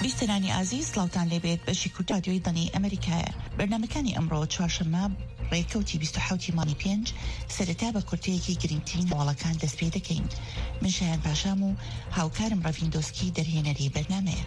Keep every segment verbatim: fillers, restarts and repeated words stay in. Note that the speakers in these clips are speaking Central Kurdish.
بیسترانی عزیز سلاوتان لێبێت بەشی کورد رادیۆی دەنی ئەمریکایە. بەرنامەکانی ئەمڕۆ چوارشەممە ڕێکەوتی بیست و حوتی مانگی پێنج سەرەتا بە کورتەیەکی گرنگترین هەواڵەکان دەست پێ دەکەین. من شایان پاشام و هاوکارم ڕەڤیندۆسکی دەرهێنەری بەرنامەیە.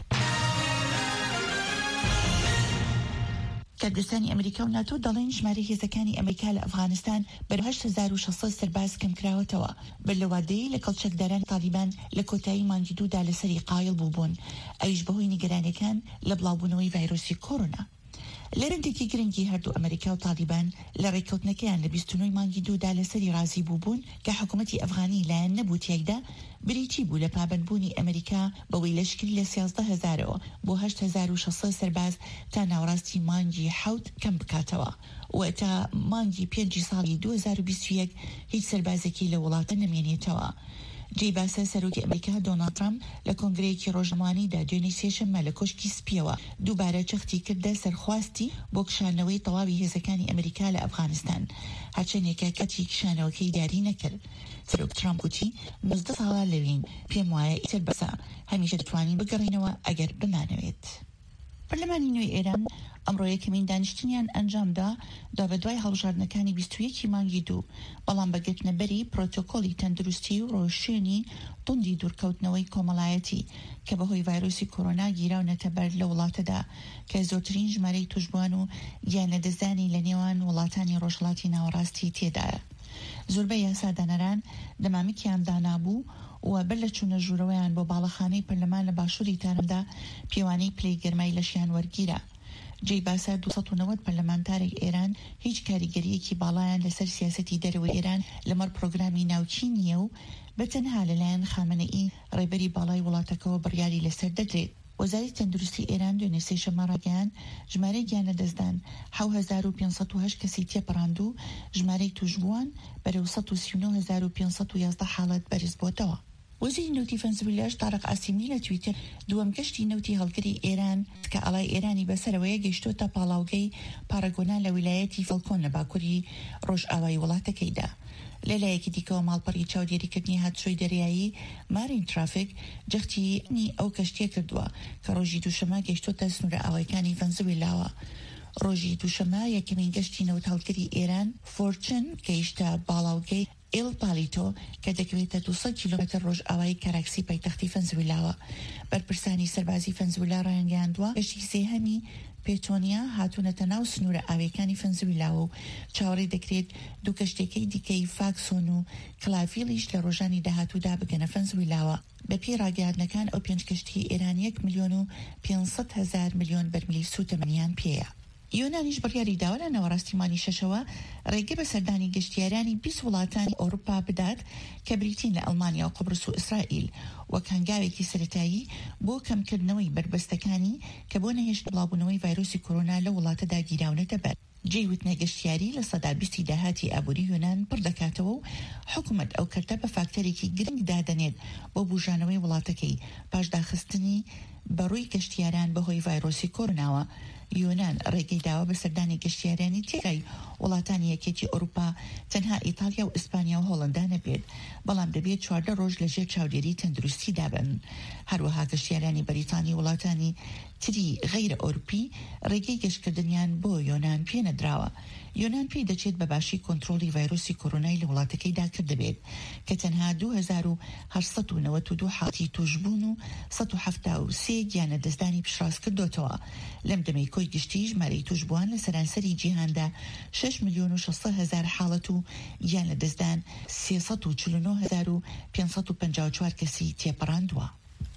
کارگستانی ئەمریکا و ناتۆ دەڵێن ژمارەی هێزەکانی ئەمریکا لە ئەفغانستان بە هەشت هەزار و شەشسەد سەرباز کەم کراوەتەوە بەلەوادەیە لە کەڵچەکداران تالیبان لە کۆتایی مانگی دوودا لەسەری قایڵ بووبوون، ئەویش بەهۆی نیگەرانیەکان لە بڵاوبوونەوەی ڤایرۆسی کۆڕۆنا. لە ڕێندێکی گرنگی هەردوو ئەمریکا و تالیبان لە ڕێککەوتنەکەیان لە بیست و نۆی مانگی دوودا لەسەری رازی بووبوون کە حکوومەتی ئەفغانی لایەن نەبوو تیایدا بریتی بوو لە پابەندبوونی ئەمریکا بەوەی لەشکری لە سیازدە هەزارەوە بۆ هەشت هەزار و شەشسەد سەرباز تا ناوڕاستی مانگی حەوت کەم بکاتەوە و تا مانگی پێنجی ساڵی دوو هەزار و بیست و یەک هیچ سەربازێکی لە وڵاتە نەمێنێتەوە. جێی باسە سەرۆکی ئەمریکا دۆناڵد ترامپ لە کۆنگرەیەکی ڕۆژنامەوانیدا دوێنێ سێشەممە لە کۆشکی سپیەوە دووبارە چەختی کردە سەرخواستی بۆ کشانەوەی تەواوی هێزەکانی ئەمریکا لە ئەفغانستان، هەرچەندێکە کەتی کشانەوەکەی دیاری نەکرد. سەرۆک ترامپ گوتی مزدە ساڵا لەوین پێم وایە ئیتر بەسە هەمیشە دەتوانین بگەڕێنەوە ئەگەر بمانەوێت. پەرلەمانی نوێی ئێران ئەمڕۆ یەکەمین دانیشتنیان ئەنجامدا دا بە دوای هەڵبژاردنەکانی بیست و یەکی مانگی دوو، بەڵام بەگرتنەبەری پرۆتۆکۆلی تەندروستی و ڕۆژشوێنی توندی دوورکەوتنەوەی کۆمەڵایەتی کە بەهۆی ڤایرۆسی کۆڕۆنا گیراونەتە بەر لە وڵاتەدا کە زۆرترین ژمارەی توشبووان و گیانەدەزانی لە نێوان وڵاتانی ڕۆژهەڵاتی ناوەڕاستی تێدایە. زۆربەی یاسادانەران دەمامکیان دانابوو و بەر لە چوونە ژوورەوەیان بۆ باڵەخانەی پەرلەمان لە باشووری تارمدا پیوانەی پلەی گەرمای لەشیان وەرگیرە. جێی باسە دووسەد و نەوەد پەرلەمانتارێک ئێران هیچ کاریگەریەکی باڵایان لەسەر سیاسەتی دەرەوەی ئێران لەمەڕ پرۆگرامی ناوچی نییە و بەتەنها لەلایەن خامنەئی ڕێبەری باڵای وڵاتەکەەوە بڕیاری لەسەر دەدرێت. وەزارەتی تەندروستی ئێران دوێنێ سێشەممە ڕاگەیاند ژمارەی گیانەدەستدان حەوت هەزار و پێنجسەد و هەشت کەسی تێپەڕاند و ژمارەی توشبووان بەرەو سەد و سی و نۆ هەزار و پێنجسەد و یازدە حاڵەت بەرز بۆتەوە. وەزیری نەوتی ڤەنزوێلاش تارق ئاسیمی لە تویتر دووەم گەشتی نەوتی هەڵگری ئێران کە ئەڵای ئێرانی بەسەرەوەیە گەیشتۆتە پاڵاوگەی پارەگۆنا لە ویلایەتی فەڵکۆن لە باکووری ڕۆژئاوای وڵاتەکەیدا. لەلایەکی دیکەوە ماڵپەڕی چاودێریکردنی هاتشۆی دەریایی مارین ترافیک جەختی ئەو کەشتیە کردووە کە ڕۆژی دووشەمە گەیشتۆتە سنوورە ئاوەکانی ڤەنزوێلاوە. ڕۆژی دووشەمە یەکەمین گەشتی نەوت هەڵگری ئێران فۆرچن گەیشتە باڵاوگەی ئێل پالیتۆ کە دەکەوێتە دووسەد کیلۆمەتر ڕۆژئاوای کاراکسی پایتەختی ڤەنزوێلاوە. بەرپرسانی سەربازی ڤەنزوێلا ڕایانگەیاندووە گەشتی سێهەمی پێتۆنیا هاتوونەتە ناو سنوورە ئاویەکانی ڤەنزوێلاوە و چاوەڕێ دەکرێت دوو کەشتێکەی دیکەی فاکسۆن و کلافیلیش لە ڕۆژانی داهاتوودا بگەنە ڤەنزوێلاوە. بە پێی ڕاگەیاندنەکان ئەو پێنج کەشتی ئێران یەک ملیۆن و پێنجسەد هەزار ملیۆن بەرمیلی سوتەمەنیان پێیە. یۆنانیش بڕیاری داوە لە ناوەڕاستیمانی شەشەوە ڕێگە بە سەردانی گەشتیارانی بیست وڵاتانی ئەوروپا بدات کە بریتین لە ئەڵمانیا و قوبرس و ئیسرائیل وەک هەنگاوێکی سەرەتایی بۆ کەمکردنەوەی بربەستەکانی کە بۆ نەهێشت بڵاوبوونەوەی ڤایرۆسی کۆڕۆنا لە وڵاتەدا گیراونەتە بەر. جێی وتنە گەشتیاری لە سەدا بیستی داهاتی ئابووری یۆنان پڕ دەکاتەوە و حکوومەت ئەو کەرتە بە فاکتەرێکی گرنگ دادەنێت بۆ بوژانەوەی وڵاتەکەی پاش داخستنی بەڕووی گەشتیاران بەهۆی ڤایرۆسی کۆڕۆناوە. یۆنان ڕێگەی داوە بە سەردانی گەشتیارانی تێگای وڵاتانی یەکێتی ئەوروپا تەنها ئیتالیا و ئیسپانیا و هۆڵەندا نەبێت، بەڵام دەبێت چواردە ڕۆژ لەژێر چاودێری تەندروستی دابن. هەروەها گەشتیارانی بەریتانی وڵاتانی تری غەیرە ئەوروپی ڕێگەی گەشتکردنیان بۆ یۆنان پێنەدراوە. یۆنان پێی دەچێت بەباشی کۆنتڕۆلی ڤایرۆسی کۆڕۆنای لە وڵاتەکەیدا کردبێت کە تەنها دوو هەزار و هەشت و نەوەت و دوو حاڵەتی توشبوون و سەد و هەفتە و سێ گیانەدەستدانی پیشڕاست کردوتەوە. لەم دەمەی کۆی گشتی ژمارەی توشبووان لە سەرانسەری جیهاندا شش ملیۆن و شەشسەد هەزار حاڵەت و گیانەدەستدان سێسەد و چل و نۆ هەزار و پێنجسەد و پەنجا و چوار کەسی تێپەڕاندووە.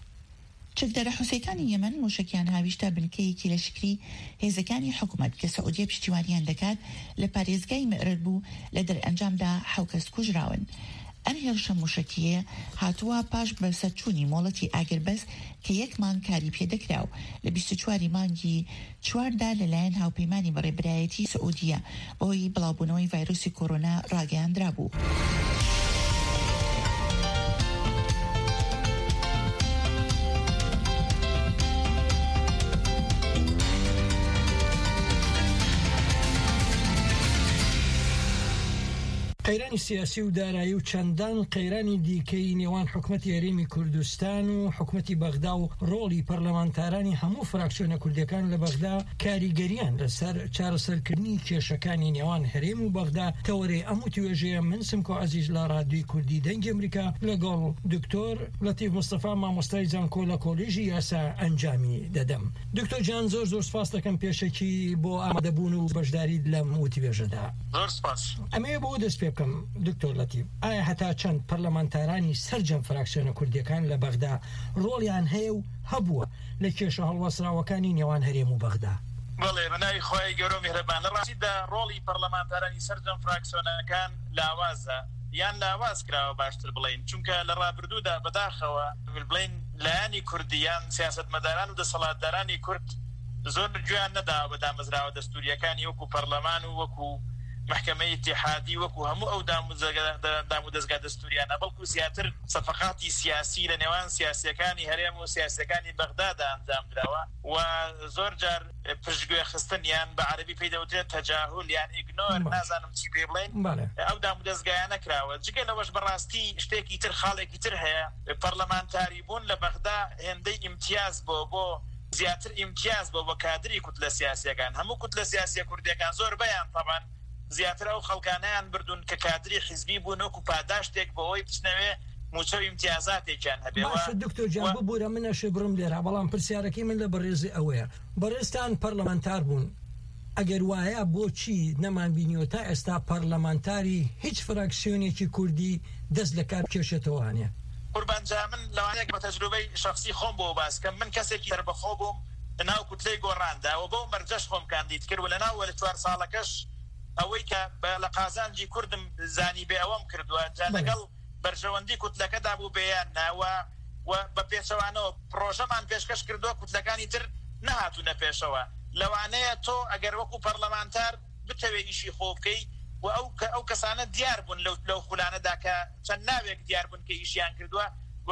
چەکدارە حوسەکانی یەمەن موشکیان هاویشتە بنکەیەکی لەشکری هێزەکانی حکوومەت کە سەعودیە پشتیوانیان دەکات لە پارێزگای مەئرب بوو لە دەرئەنجامدا حەوت کەس کوژراون. ئەم هێرشە موشکیە هاتووە پاش بەسەرچوونی مۆڵەتی ئاگربەس کە یەک مانگ کاری پێدەکراو لە بیست و چواری مانگی چواردا لەلایەن هاوپەیمانی بەڕێبەرایەتی سەعودیە بەهۆی بڵاوبوونەوەی ڤایرۆسی کۆڕۆنا ڕاگەیاندرا بوو. قەیرانی سیاسی و دارایی و چەندان قەیرانی دیکەی نێوان حکومەتی هەرێمی کوردستان و حکومەتی بەغدا و ڕۆڵی پەرلەمانتارانی هەموو فراکسیۆنە کوردیەکان لە بەغدا کاریگەریان لەسەر چارەسەرکردنی کێشەکانی نێوان هەرێم و بەغدا تەوەرەی ئەم توێژەیە من سمکۆ عەزیز لە ڕادیۆی کوردی دەنگی ئەمریکا لەگەڵ دکتۆر لەتیف مستەفا مامۆستای جانکۆ لە کۆلێژی یاسا ئەنجامی دەدەم. دکتۆر جان زۆر زۆر سپاس دەکەم پێشەکی بۆ ئامادەبوون و بەشداریت لەم وتیبێژەدا. زۆر سپاس. ئەمەیە بۆ دەست پێ بکەم دکتۆر لەتیف، ئایا هەتا چەند پەرلەمانتارانی سەرجەم فراکسیۆنە کوردیەکان لە بەغدا ڕۆڵیان هەیە و هەبووە لە کێشە هەڵوەسراوەکانی نێوان هەرێم و بەغدا؟ بەڵێ بەناوی خۆی گەورە و میهرەبان لە ڕاستیدا ڕۆڵی پەرلەمانتارانی سەرجەم فراکسیۆنەکان لاوازە یان لاواز کراوە باشتر بڵین، چونکە لە ڕابردوودا بەداخەوە بڵین لایانی کوردیان سیاسەتمەداران و دەسەڵاتدارانی کورد زۆر گوێیان نەداوە بە دامەزراوە دەستوریەکانی وەکو پەرلەمان و وەکو محکمەی اتحادی وەکو هەموو ئەو دام و دەستگا دەستوریانە، بەڵکو زیاتر سەفەقاتی سیاسی لە نێوان سیاسیەکانی هەرێم و سیاسیەکانی بەغدادا ئەنجامدراوە و زۆر جار پشتگوێ خستنیان بە عەرەبی پێی دەوترێت تەجاهول یان ئیگنۆر، نازانم چی پێ بڵێن، ئەو دام و دەستگایانە کراوە. جگە لەوەش بەڕاستی شتێکی تر خاڵێکی تر هەیە، پەرلەمانتاری بوون لە بەغدا هێندەی ئیمتیاز بۆ بۆ زیاتر ئیمتیاز بۆ بە کادری کوتلە سیاسیەکان، هەموو کوتلە سیاسیە کوردیەکان زۆر بەیان طبعاً زیاتر ئەو خەڵکانەیان بردون کە کادری حیزبی بوون وەکو پاداشتێک بۆ ئەوی بچنەوێ موچە و ئیمتیازاتێکیان هەبێەوە. باشە دکتۆر جان ببوورە منەشێ بڕم لێرە، بەڵام پرسیارەکەی من لە بەڕێزی ئەوەیە، بەڕێستان پەرلەمانتار بوون، ئەگەر وایە بۆچی نەمان بینیوە تا ئێستا پەرلەمانتاری هیچ فراکسیۆنێکی کوردی دەست لە کار بکێشێتەوانێ؟ قوربان جا من لەوانەیە بە تەجروبەی شەخسی خۆم بۆ باسکەم، من کەسێکی هەربەخۆ بووم لەناو کوتلەی گۆڕاندا و بۆ مەرجەش خۆم کاندید کرد و لەناو وەرە چوار ساڵەکەش ئەوەی کە لە قازانجی کوردم زانی بێ ئەوەم کردووە لەگەڵ بەرژەوەندی کوتلەکەدا بوو بێیان ناوە و بە پێچەوانەوە پرۆژەمان پێشکەش کردووە کوتلەکانی تر نەهاتوونە پێشەوە. لەوانەیە تۆ ئەگەر وەکو پەرلەمانتار بتەوێ ئیشی خۆ بکەی و ئەو ئەو کەسانە دیار بوون لەو خولانەدا کە چەند ناوێک دیار بوون کە ئیشیان کردووە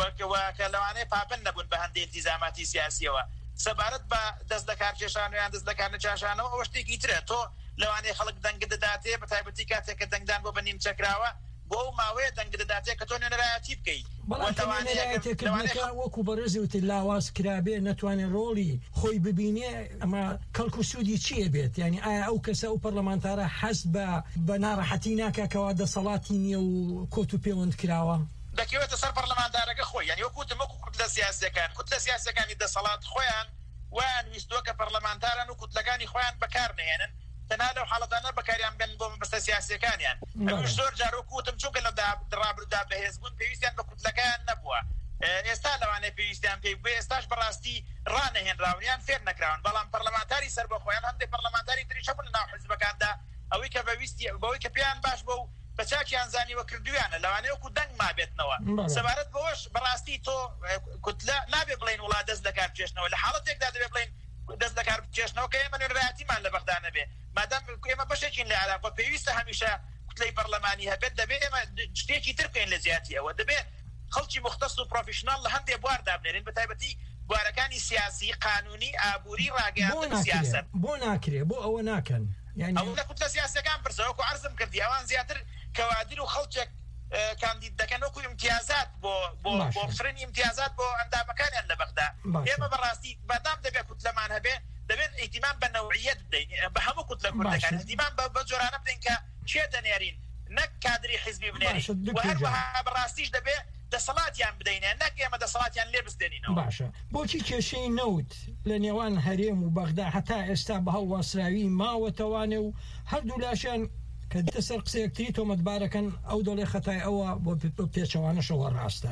کە لەوانەیە پابند نەبوون بە هەندێک التیزاماتی سیاسیەوە. سەبارەت بە دەست لە کارکێشان و یان دەست لە کارنەچاشانەوە ئەوە شتێکی ترە. تۆ لەوانەیە خەڵک دەنگ دەداتێ بە تایبەتی کاتێک کە دەنگدان بۆ بەنیم چەکراوە بۆ ئەو ماوەیە دەنگ دەداتێ کە تۆ نوێنەرایەتی بکەیت. بەڵامتێکردنەکە وەکو بەڕێزی وتی لاواز کرابێ نەتوانێت ڕۆڵی خۆی ببینێ، ئەمە کەڵک و سوودی چییە بێت؟ یعنی ئایا ئەو کەسە و پەرلەمانتارە حەست بە بە ناڕەحەتی ناکەکەوە دەسەڵاتی نییە و کۆت و پەیوەند کراوە؟ دەکەوێتە سەر پەرلەمانتارەکە خۆی، یعنی وەکوتم وەکو کوتلە سیاسیەکان کوتلە سیاسیەکانی دەسەڵات خۆیان وان ویستووە کە پەرلەمانتاران و کوتلەکانی خۆیان بەکار نهێنن تەنها لەو حاڵەتانە بەکاریان بێن بۆ مەبەستە سیاسیەکانیان. ئەوش زۆر جار وەکوتم چونکە لە ڕابردوودا بەهێزبوون پێویستیان بە کوتلەکەیان نەبووە، ئێستا لەوانەیە پێویستیان پێی بێ، ئێستاش بەڕاستی ڕانەهێنراونیان فێر نەکراون، بەڵام پەرلەمانتاری سەربەخۆیان هەندێک پەرلەمانتاری تریش هەبوون لەناو حیزبەکاندا ئەوەی کە بەویستی بەوەی کە پێیان باش بۆ و بە چاکیان زانیوە کردویانە لەوانەیە وەکو دەنگ مابێتنەوە. سەبارەت بەوەش بەڕاستی تۆ کوتلە نابێ بڵێن وڵا دەست لە کار بچێشنەوە، لە حاڵەتێکدا دەبێ بڵێن دەست لە کار بچێشنەوە کە ئێمە نوێنەرایەتیمان لە بەغدا نەبێ، مادام ئێمە بەشێکین لە عێراق پێویستە هەمیشە کوتلەی پەرلەمانی هەبێت، دەبێت ئێمە شتێکی تر بکەین لە زیاتیەوە، دەبێت خەڵکی مختص و پرۆفیشنال لە هەندێک بواردا بنێرین، بە تایبەتی بوارەکانی سیاسی، قانونی، ئابووری، ڕاگەیاندن سیاسەت. بۆ ناکرێ بۆ ئەوە ناکەن، ئەو لە کوتلە سیاسیەکان پرسەوەکو عەرزم کردی ئەوان زیاتر کەوادر و خەڵکێک کاندید دەکەن وەکو ئیمتیازات بۆ بۆ بۆ بفرنی ئیمتیازات بۆ ئەندامەکانیان لە بەغدا. ئێمە بەڕاستی بەدام دەبێت کوتلەمان هەبێ دەبێت ئیهتیمام بە نەوعیەت بدەین بە هەموو کوتلە کوردەکان، ئیهتیمام بە جۆرانە بدەین کە چێ دەنێرین، نەک کادری حیزبی بنێرین و هەروەها بەڕاستیش دەبێت دەسەڵاتیان بدەینێ، نەک ئێمە دەسەڵاتیان لێ بستێنینەوە. باشە، بۆچی کێشەی نەوت لە نێوان هەرێم و بەغدا هەتا ئێستا بە هەڵواسراوی ماوەتەوانێ و هەردوو لاشیان کە دێتە سەر قسەیەکتری تۆمەتبارەکەن ئەو دەڵێ خەتای ئەوە بۆ پێچەوانەشەوە ڕاستە.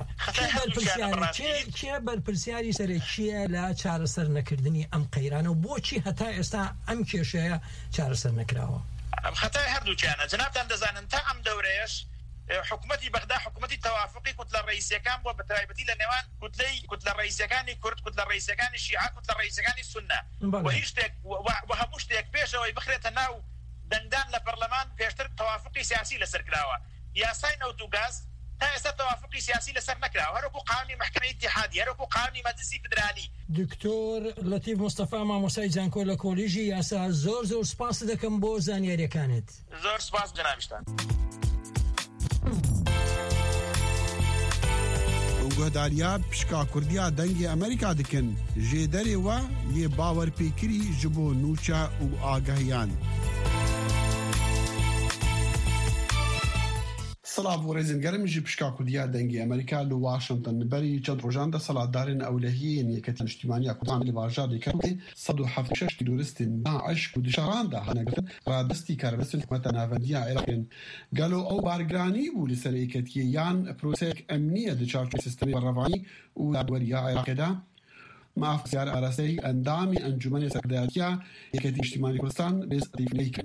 کێ بەرپرسیاری سەرێکیە لە چارەسەر نەکردنی ئەم قەیرانە و بۆچی هەتا ئێستا ئەم کێشەیە چارەسەر نەکراوە؟ ئەم خەتای هەردووچیانە جەنابتان دەزانن تا ئەم دەورەیەش حکومەتی بەغدا حکومەتی تەوافقی کوتلە ڕئیسیەکان بۆ بەتایبەتی لە نێوان کوتلەی کوتلە ڕئیسیەکانی کورد، کوتلە ڕئیسیەکانی شیعە، کوتلە ڕئیسیەکانی سوننە و هیچ شتێک و هەموو شتێک پێشەوەی بخرێتە ناو دەنگدان لە پەرلەمان پێشتر تەوافقی سیاسی لەسەر کراوە. یاسای نەوت و گاز تا ئێستا تەوافقی سیاسی لەسەر نەکراوە، هەروەکو قانونی محکمەی اتحادی، هەروەکو قانونی مەجلیسی فدرالی. دکتۆر لەتیف مستەفا مامۆستای جانکۆ لە کۆلیژی یاسا، زۆر زۆر سپاس دەکەم بۆ زانیاریەکانت. زۆر سپاس جەنابیشتان. گهداریا پشکا کردیا دنگی امریکا دکن جدری و یه باور پیکری جبو نوچا و آگاهیان. سلام ورزين قرم جي بشكا كرديا دنگي امريكا لو واشنطن بري چند روجان ده صلاة دارين اولهيين يكتن اجتماعية كردان لباجار دي كردي صدو حفظ شش تلورستين داعش كودشاران ده هنگرتن رادستي كاربستن حكمتا نافنديا عراقين قالوا او بارگراني بو لسريكتي يان بروسيك امنية دي چارچو سيستمي برافاني و دوريا عراق ده مع افزار ارسي اندامي انجمن سكرتاريا يكتن اجتماعية كردستان بس تيفنيكن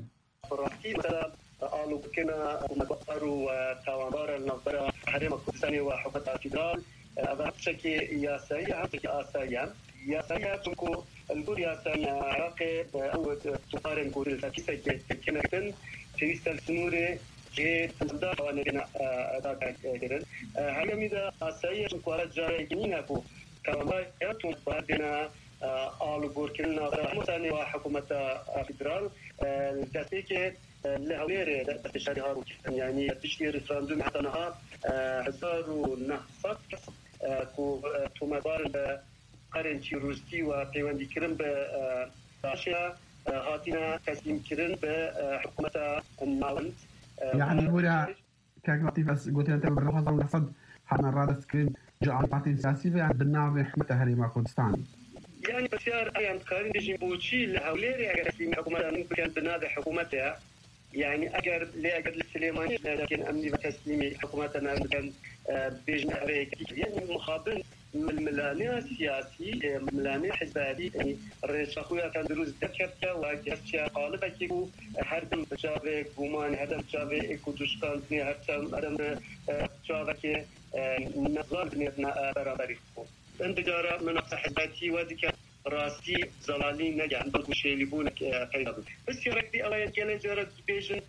قالوا بكنا مقروا وتوانبار النظرة حريم الكردستاني وحكومة الفدرال هذا بشكل ياسي هذا آسيا ياسي تنكو الدور ياسي عراقي أو تقارن كوري الفاكسة كنكتن في السنوري جي تنزدار وانجنا أداك كرن هل ميدا آسيا تنكو رجال جنينكو توانبار ياتون بعدنا قالوا بوركنا وحكومة وحكومة الفدرال التاسيكي لهولير تشاري هارو يعني تشتري ريفراندوم حتى نها هزار ونهصد كو تومدار قرن تيروستي وبيواندي كرن باشيا هاتينا تسليم كرن بحكومة الناوند يعني هو كان لطيف بس قلت انت بالرهضه ونهصد حنا رادت كرن جاء البارتي السياسي يعني بالناوي حكومة هريمة كردستان يعني بسيار ايام قارن دي بوتشي لهولير يعني تسليم حكومة ممكن بنادي حكومتها يعني أجر لأجر السليماني لكن أمني وتسليمي حكومتنا كان بيجنا ريك يعني مخابن من الملانية السياسي ملانية حزبالي يعني الرئيسخويا كان دروز دكتة وجهتها قالبة كيكو هردم جابه قومان هردم جابه إكودوشتان بني هردم هردم جابه كي نظام بنيتنا برابري اندجارة من حزباتي ودك راسي زلالي نجح نقول شيء اللي بونك فايدة بس يركضي الله يجعل جرد بيجن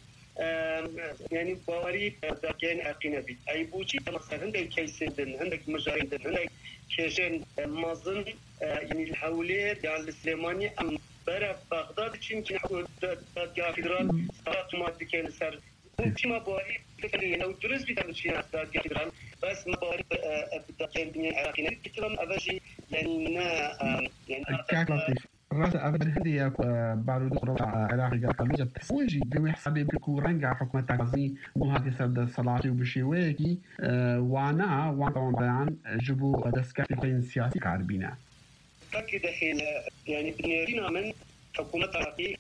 يعني بواري دكان أقينبي أي بوشي مثلا عندك كيسين عندك مجارين عندك كيشين مازن يعني الحولير يعني الإسلاماني أم برا بغداد يمكن حول دكان فيدرال صارت ما دكان سر وش ما بواري فكري لو درس بيتعمل شيء دكان فيدرال بس ما بواري دكان الدنيا العراقية كلام أبجي يعني نا يعني كاكلاتي راس أبد هدي بارود قرطة عراقي قالوا تسويجي بيوي حسابي بكورنجا حكومة تغزي مو هذه سرد الصلاة وبشيويكي وانا وانا بيان جبو دسكات الحين سياسي كاربينا تأكيد حين يعني بنيرينا من حكومة عراقي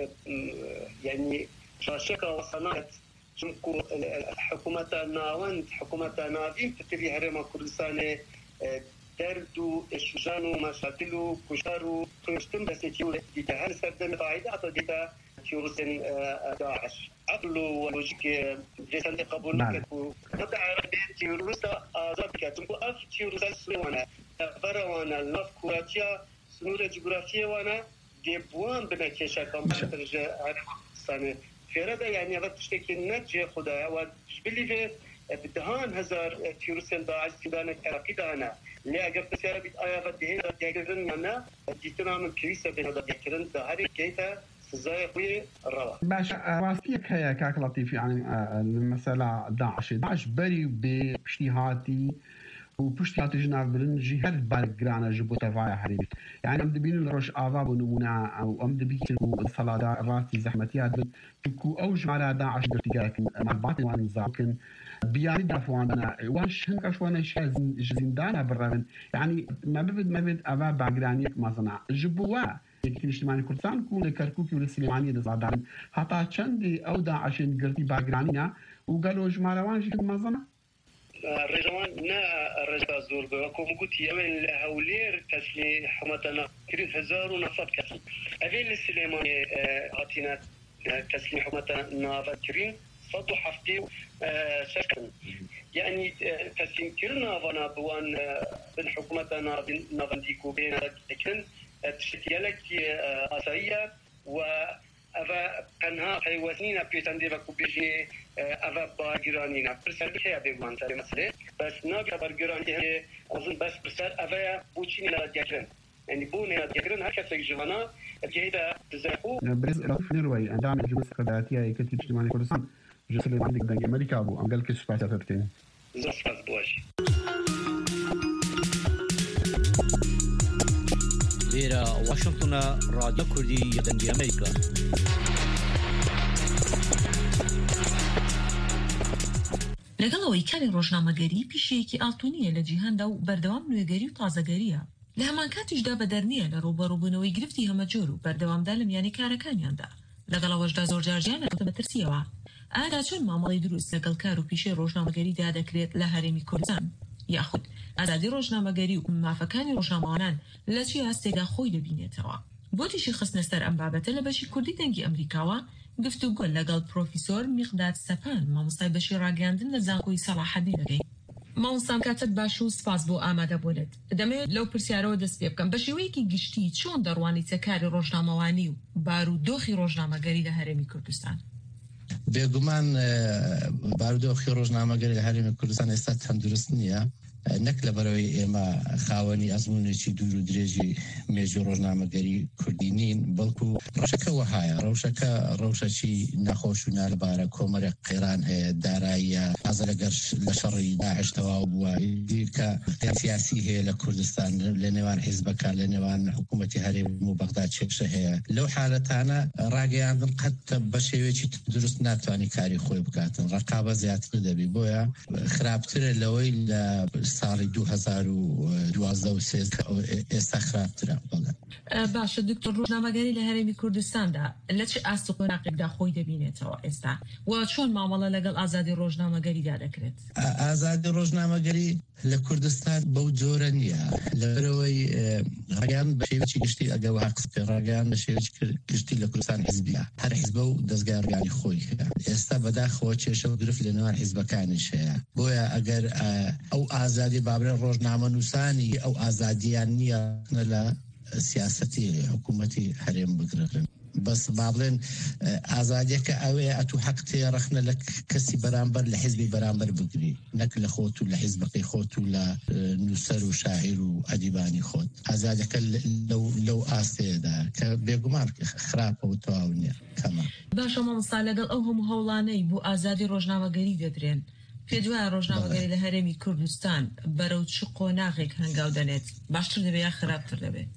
يعني شاشكة وصناعة جمكو حكومة ناوند حكومة نافين تتري هرم كردستان دردو الشجانو مشاكلو كشارو كشتم بس تيو ديتها سردن قاعدة أعتقد تيورسن داعش عقلو ولوجيك جسد قبول نكتو هذا عربي تيورسا آزاد كتبو أف تيورسا سوانا فروانا النف كوراتيا سنورة جغرافية وانا ديبوان بنكشة كم ترجع عرب سنة فردا يعني هذا تشتكي نتجه خدا وجبلي في بدهان هزار تيورسن داعش سودان العراقي دانا لا أجر بسيارة بيت آية فدهين دجاجرن يانا جيتنا من كريسة بين هذا دجاجرن دهاري كيتا سزاي خوي الروا. باش راستيك هي كاك لطيف يعني المسألة داعش داعش بري باشتهاتي وباشتهاتي جناف برنجي هاد بالجرانا جبو تفاعل حريبي يعني أم دبين الرش آذاب ونمونا أو أم دبين كو الصلاة راسي زحمتي هاد كو أوج على داعش برتجاك مع بعض وانزاكن بياني دافوانا واش هنكش وانا شاز زندانا بالرغم يعني ما ببد ما بد أبا باقرانيك ما صنع جبوا يمكن اجتماعي كردستان كون كركوكي والسليمانية دزادارن حتى چندي أو داعشين قرتي باقرانينا وقالوا جماروان جيد ما صنع الرجوان نا الرجاء زور بوكم قلت يوين هولير تسلي حمتنا كريم هزار ونفط كسل أبين السليمانية هاتينا تسلي حمتنا نافكرين صدو حفتي سكن يعني تسليم كرنا فانا بوان بن حكومتنا نافنديكو بين لكن تشتيالك أسرية وأفا كانها في وزنينا بيتندي بكو بيجي أفا باقرانينا برسال بكي بيقوان تاري مسألة بس نابي باقراني أظن بس برسال أفا بوچيني لا ديكرن يعني بوني لا ديكرن هكذا سيجوانا بجيدا تزاقو برز رفض نروي أندام الجمس قداتية يكتب اجتماعي كردستان جسد عندك دنجي أمريكا أبو أم قال كيف سبعة ثلاثين زفاف بواش إلى واشنطن راديو كردي يدنجي أمريكا. لەگەڵەوەی کاری ڕۆژنامەگەری پیشەیەکی ئاڵتونیە لە جیهاندا و بەردەوام نوێگەری و تازەگەریە. لە هەمان کاتیشدا بەدەرنیە لە ڕوبەڕووبوونەوەی گرفتی هەمەجۆر و بەردەوامدا لە میانی کارەکانیاندا. لەگەڵەوەشدا زۆر جارجیان لەکەوتە بەترسیەوە. ئایا چۆن مامەڵەی دروست لەگەڵ کار و پیشەی ڕۆژنامەگەریدا دەکرێت لە هەرێمی کوردستان؟ یاخود ئازادی ڕۆژنامەگەری و مافەکانی ڕۆژنامەوانان لە چی هەستێکدا خۆی دەبینێتەوە؟ بۆ تیشی خستنە سەر ئەم بابەتە لە بەشی کوردی دەنگی ئەمریکاوە گفتوگۆ لەگەڵ پرۆفیسۆر میقداد سەپان مامۆستای بەشی ڕاگەاندن لە زانکۆی سەلاحەدین دەکەین. مامۆستام کاتت باش و سپاس بۆ ئامادەبوونت. دەمەوێت لەو پرسیارەوە دەست پێ بکەم بە شێوەیەکی گشتی چۆن دەڕوانیتە کاری ڕۆژنامەوانی و بارودۆخی ڕۆژنامەگەری لە هەرێمی کوردستان؟ بێگومان بارودۆخی ڕۆژنامەگەری لە هەرێمی کوردستان ئێستا تەندروست نییە. نەک لەبەرەوەی ئێمە خاوەنی ئەزمونێکی دوور و درێژی مێژوو ڕۆژنامەگەری کوردی نین، بەڵکو ڕەشەکە وەهایە. ڕەوشەکە ڕەوشەکی نەخۆش و نالبارە، کۆمەرێک قێران هەیە، داراییە، حەزە لەگەر لە شەڕی داعش تەواو بووە، کە سیاسی هەیە لە کوردستان لە نێوان حیزبەکان، لە نێوان حکوومەتی هەرێم و بەغداد چێکشە هەیە. لەو حالەتانە ڕاگەیاندن قەت بە شێوەیەکی دروست ناتوانانی کاری خۆی بکاتن، ڕقابە زیاتر دەبی. بۆیە خراپترە لەوەی لە ساڵی دو هەزار و دوازدە و سێ ئێستا خراپترە. باشە دکتۆر، ڕۆژنامەگەری لە هەرێمی کوردستاندا لە چه ئاست و قۆناقێکدا خۆی دەبینێتەوە ئێستا و چۆن مامەڵە لەگەڵ ئازادی ڕۆژنامەگەریدا دەکرێت؟ ئازادی ڕۆژنامەگەری لە کوردستان بەو جۆرە نییە، لەبەرەوەی ڕاگەیان بە شێوەیەکی گشتی ئەگە واقفکە ڕاگەیان بە شێوەیەکی گشتی لە کوردستان حیزبیە، هەر حیزبە و دەستگای ڕگانی خۆی هەیە. ئێستا بەداخەوە کێشە و گرفت لە نێوان حیزبەکانیش هەیە. بۆیە ئەگەر ئەو ئازادی بابرێ ڕۆژنامە نووسانی ئەو ئازادیان نییە لە سیاسەتی حکوومەتی هەرێم بگرن. بەس بابڵێن ئازادیەکە ئەوەیە ئەتو حەق تێڕەخنە لە کەسی بەرامبەر لە حیزبی بەرامبەر بگری، نەک لە خۆت و لە حیزبەکەی خۆت و لە نووسەر و شاعیر و ئەدیبانی خۆت. ئازادیەکە لەو ئاستەیەدا کە بێگومان خراپە و تەواو نییە کەمە. باشە مامۆستا، لەگەڵ ئەو هەموو هەوڵانەی بۆ ئازادی ڕۆژنامەگەری دەدرێن، پێ دوایە ڕۆژنامەگەری لە هەرێمی کوردستان بەرەو چ قۆناغێک هەنگاو دەنێت؟ باشتر دەبێت یا خراپتر دەبێت؟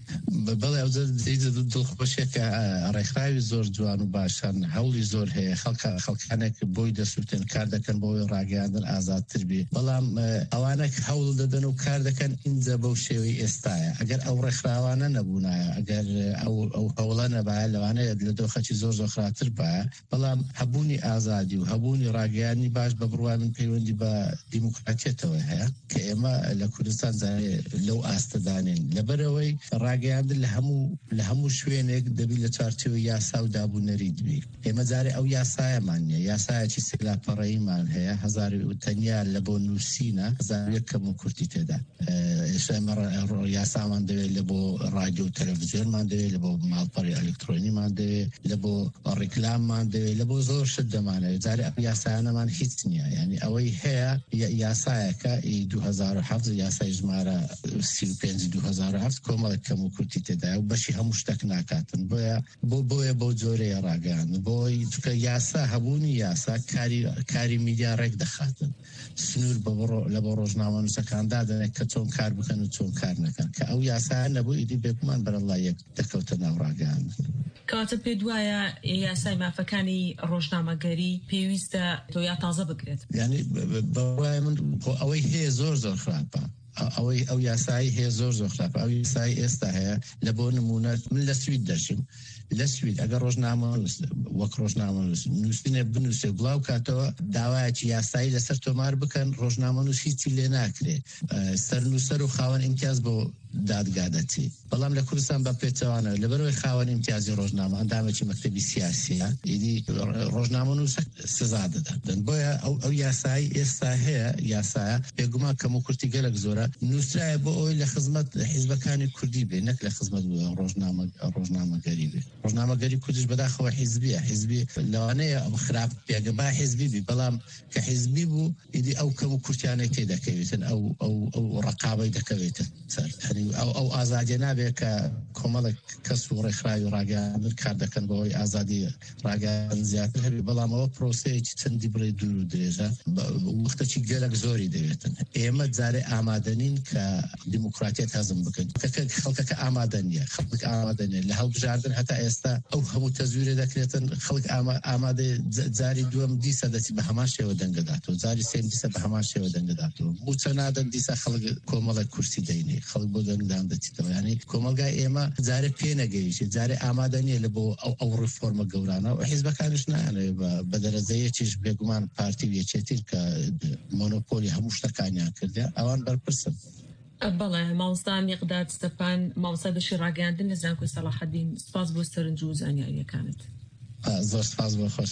بەڵێ ئەو دڵخۆشێکە ڕێکخراوی زۆر جوان و باشان هەوڵی زۆر هەیە، خەڵکانێک بۆی دەسووتێن کار دەکەن بۆی ڕاگەاندن ئازادتر بێ. بەڵام ئەوانە هەوڵ دەدەن و کار دەکەن ئینجا بەو شێوەی ئێستاە. ئەگەر ئەو ڕێکخراوانە نەبوونایە، ئەگەر ئەو هەوڵە نەبایە، لەوانەیە لە دۆخەکی زۆر زۆر خراپتر بایە. بەڵام هەبوونی ئازادی و هەبوونی ڕاگەیانی باش بە بڕوای من پەیوەندی بە دیموکراتیەتەوە هەیە کە ئێمە لە کوردستان لەو ئاستەدانین. لەبەرەوەی ڕاگەیاندن لە هەموو لە هەموو شوێنێک دەبی لە چارچەوەی یاسا و دابوونەری دبی. ئێمە جارێ ئەو یاسایەمان نیە، یاسایەکی سێلاپەڕەییمان هەیە، هەزار و تەنیا لە بۆ نووسینە هەزار یەک کەم و کورتی تێدا. ئێمە یاسامان دەوێت لە بۆ رادیۆ و تەلەڤیزیۆنمان دەوێت، لە بۆ ماڵپەڕی ئەلکترۆنیمان دەوێت، لە بۆ ڕیکلاممان دەوێت، لە بۆ زۆر شت دەمانەوێت. جارێ ئەم یاسایانەمان هیچ نییە. یعنی ئەوەی هەیە یاسایەکە دو هەزار و هەفت یاسای ژمارە سی و پێنج دو هەزار و هەفت کۆمەڵێک کەم و کورتی تێدا و بەشی هەموو شتێک ناکاتن. بۆیە بۆ بۆیە بۆ جۆرەیە ڕاگەیان بۆی چکە یاسا هەبوونی یاسا کاری کاری میدیا ڕێک دەخاتن. سنوور لە بۆ ڕۆژنامە نووسەکاندا دەنێت کە چۆن کار بکەن و چۆن کار نەکەن، کە ئەو یاسایان نەبوو ئیدی بێگومان بەرەڵای یەک دەکەوتە ناو ڕاگەیان. کەواتە پێ دوایە یاسای مافەکانی ڕۆژنامەگەری پێویستە تۆ یا تازە بکرێت؟ یعنی بەوای من ئەوەی هەیە زۆر زۆر خراپە. ئەوەی ئەو یاسایی هەیە زۆر زۆر خراپە. ئەو یاسایی ئێستا هەیە لە بۆ نمونە من لە سوید دەژیم، لە سوید ئەگەر ڕۆژنامە وەک ڕۆژنامە نووسینە بنووسێ بڵاو کاتەوە داوایەکی یاسایی لەسەر تۆمار بکەن، ڕۆژنامە نووس هیچی لێ ناکرێ، سەرنووسەر و خاوەن ئیمتیاز بۆ دادگادەتی. بەڵام لە کوردستان بە پێچەوانەوە لەبەرەوەی خاوەن ئیمتیازی ڕۆژنامە ئەندامێکی مەکتەبی سیاسیە، ئیدی ڕۆژنامە نووس سزا دەدەن. بۆیە ئەو یاسایی ئێستا هەیە، یاسایە بێگومان کەم و کورتی گەلک زۆرە نووسرایە بۆ ئەوی لە خزمەت حیزبەکانی کوردی بێ، نەک لە خزمەت ڕۆژنامەگەری بێ. ڕۆژنامەگەری کوردیش بەداخەوە حیزبیە، حیزبی لەوانەیە خراپ پێگەبا حیزبی بی، بەڵام کە حیزبی بوو ئیدی ئەو کەم و کورتیانەی تێدەکەوێتن، ئەو ئەو ڕقابەی دەکەوێتە سەر ینی ئەو ئەو ئازادی نابێت کە کۆمەڵێک کەس و ڕێکخراوی ڕاگەیاندن کار دەکەن بەوەی ئازادی ڕاگەیاندن زیاتر هەبێت بەڵام ئەوە پرۆسەیەکی چەندی بڕێ دوور و درێژە وەختێکی گەلێک زۆری دەوێتن ئێمە جارێ ئامادەنین کە دیموکراتیت هەزم بکەن خەڵکەکە ئامادە نیە خەڵک ئامادە نیە لە هەڵبژاردن هەتا ئێستا ئەو هەموو تەزویرە دەکرێتن خەڵک ئامادە جاری دووەم دیسە دەچی بە هەمان شێوە دەنگەداتەوە جاری سێم دیسە بە هەمان شێوە دەنگەداتەوە بوچە نادەن دیسە خەڵک کۆمەڵێک کورسی دەینێ خەڵک بۆ دەنگدان دەچیتەوە ینی کۆمەلگای ئێمە جارێ پێ نەگەیشت جارێ ئامادە نیە لە بۆ ئەو ئەو ڕفۆرمە گەورانە و حیزبەکانش نایانێ بە دەرەجەیەکیش بێگومان پارتی و یەکێتر کە مۆنۆپۆلی هەموو شتەکانیان کردێ ئەوان بەرپرسن. بەڵێ مامۆستا میقداد ستەپان مامۆستا بەشی ڕاگەیاندن لە زانکۆی سەلاحەدین سپاس بۆ سەرنج و زانیاریەکانت. زۆر سپاس بۆ خۆش.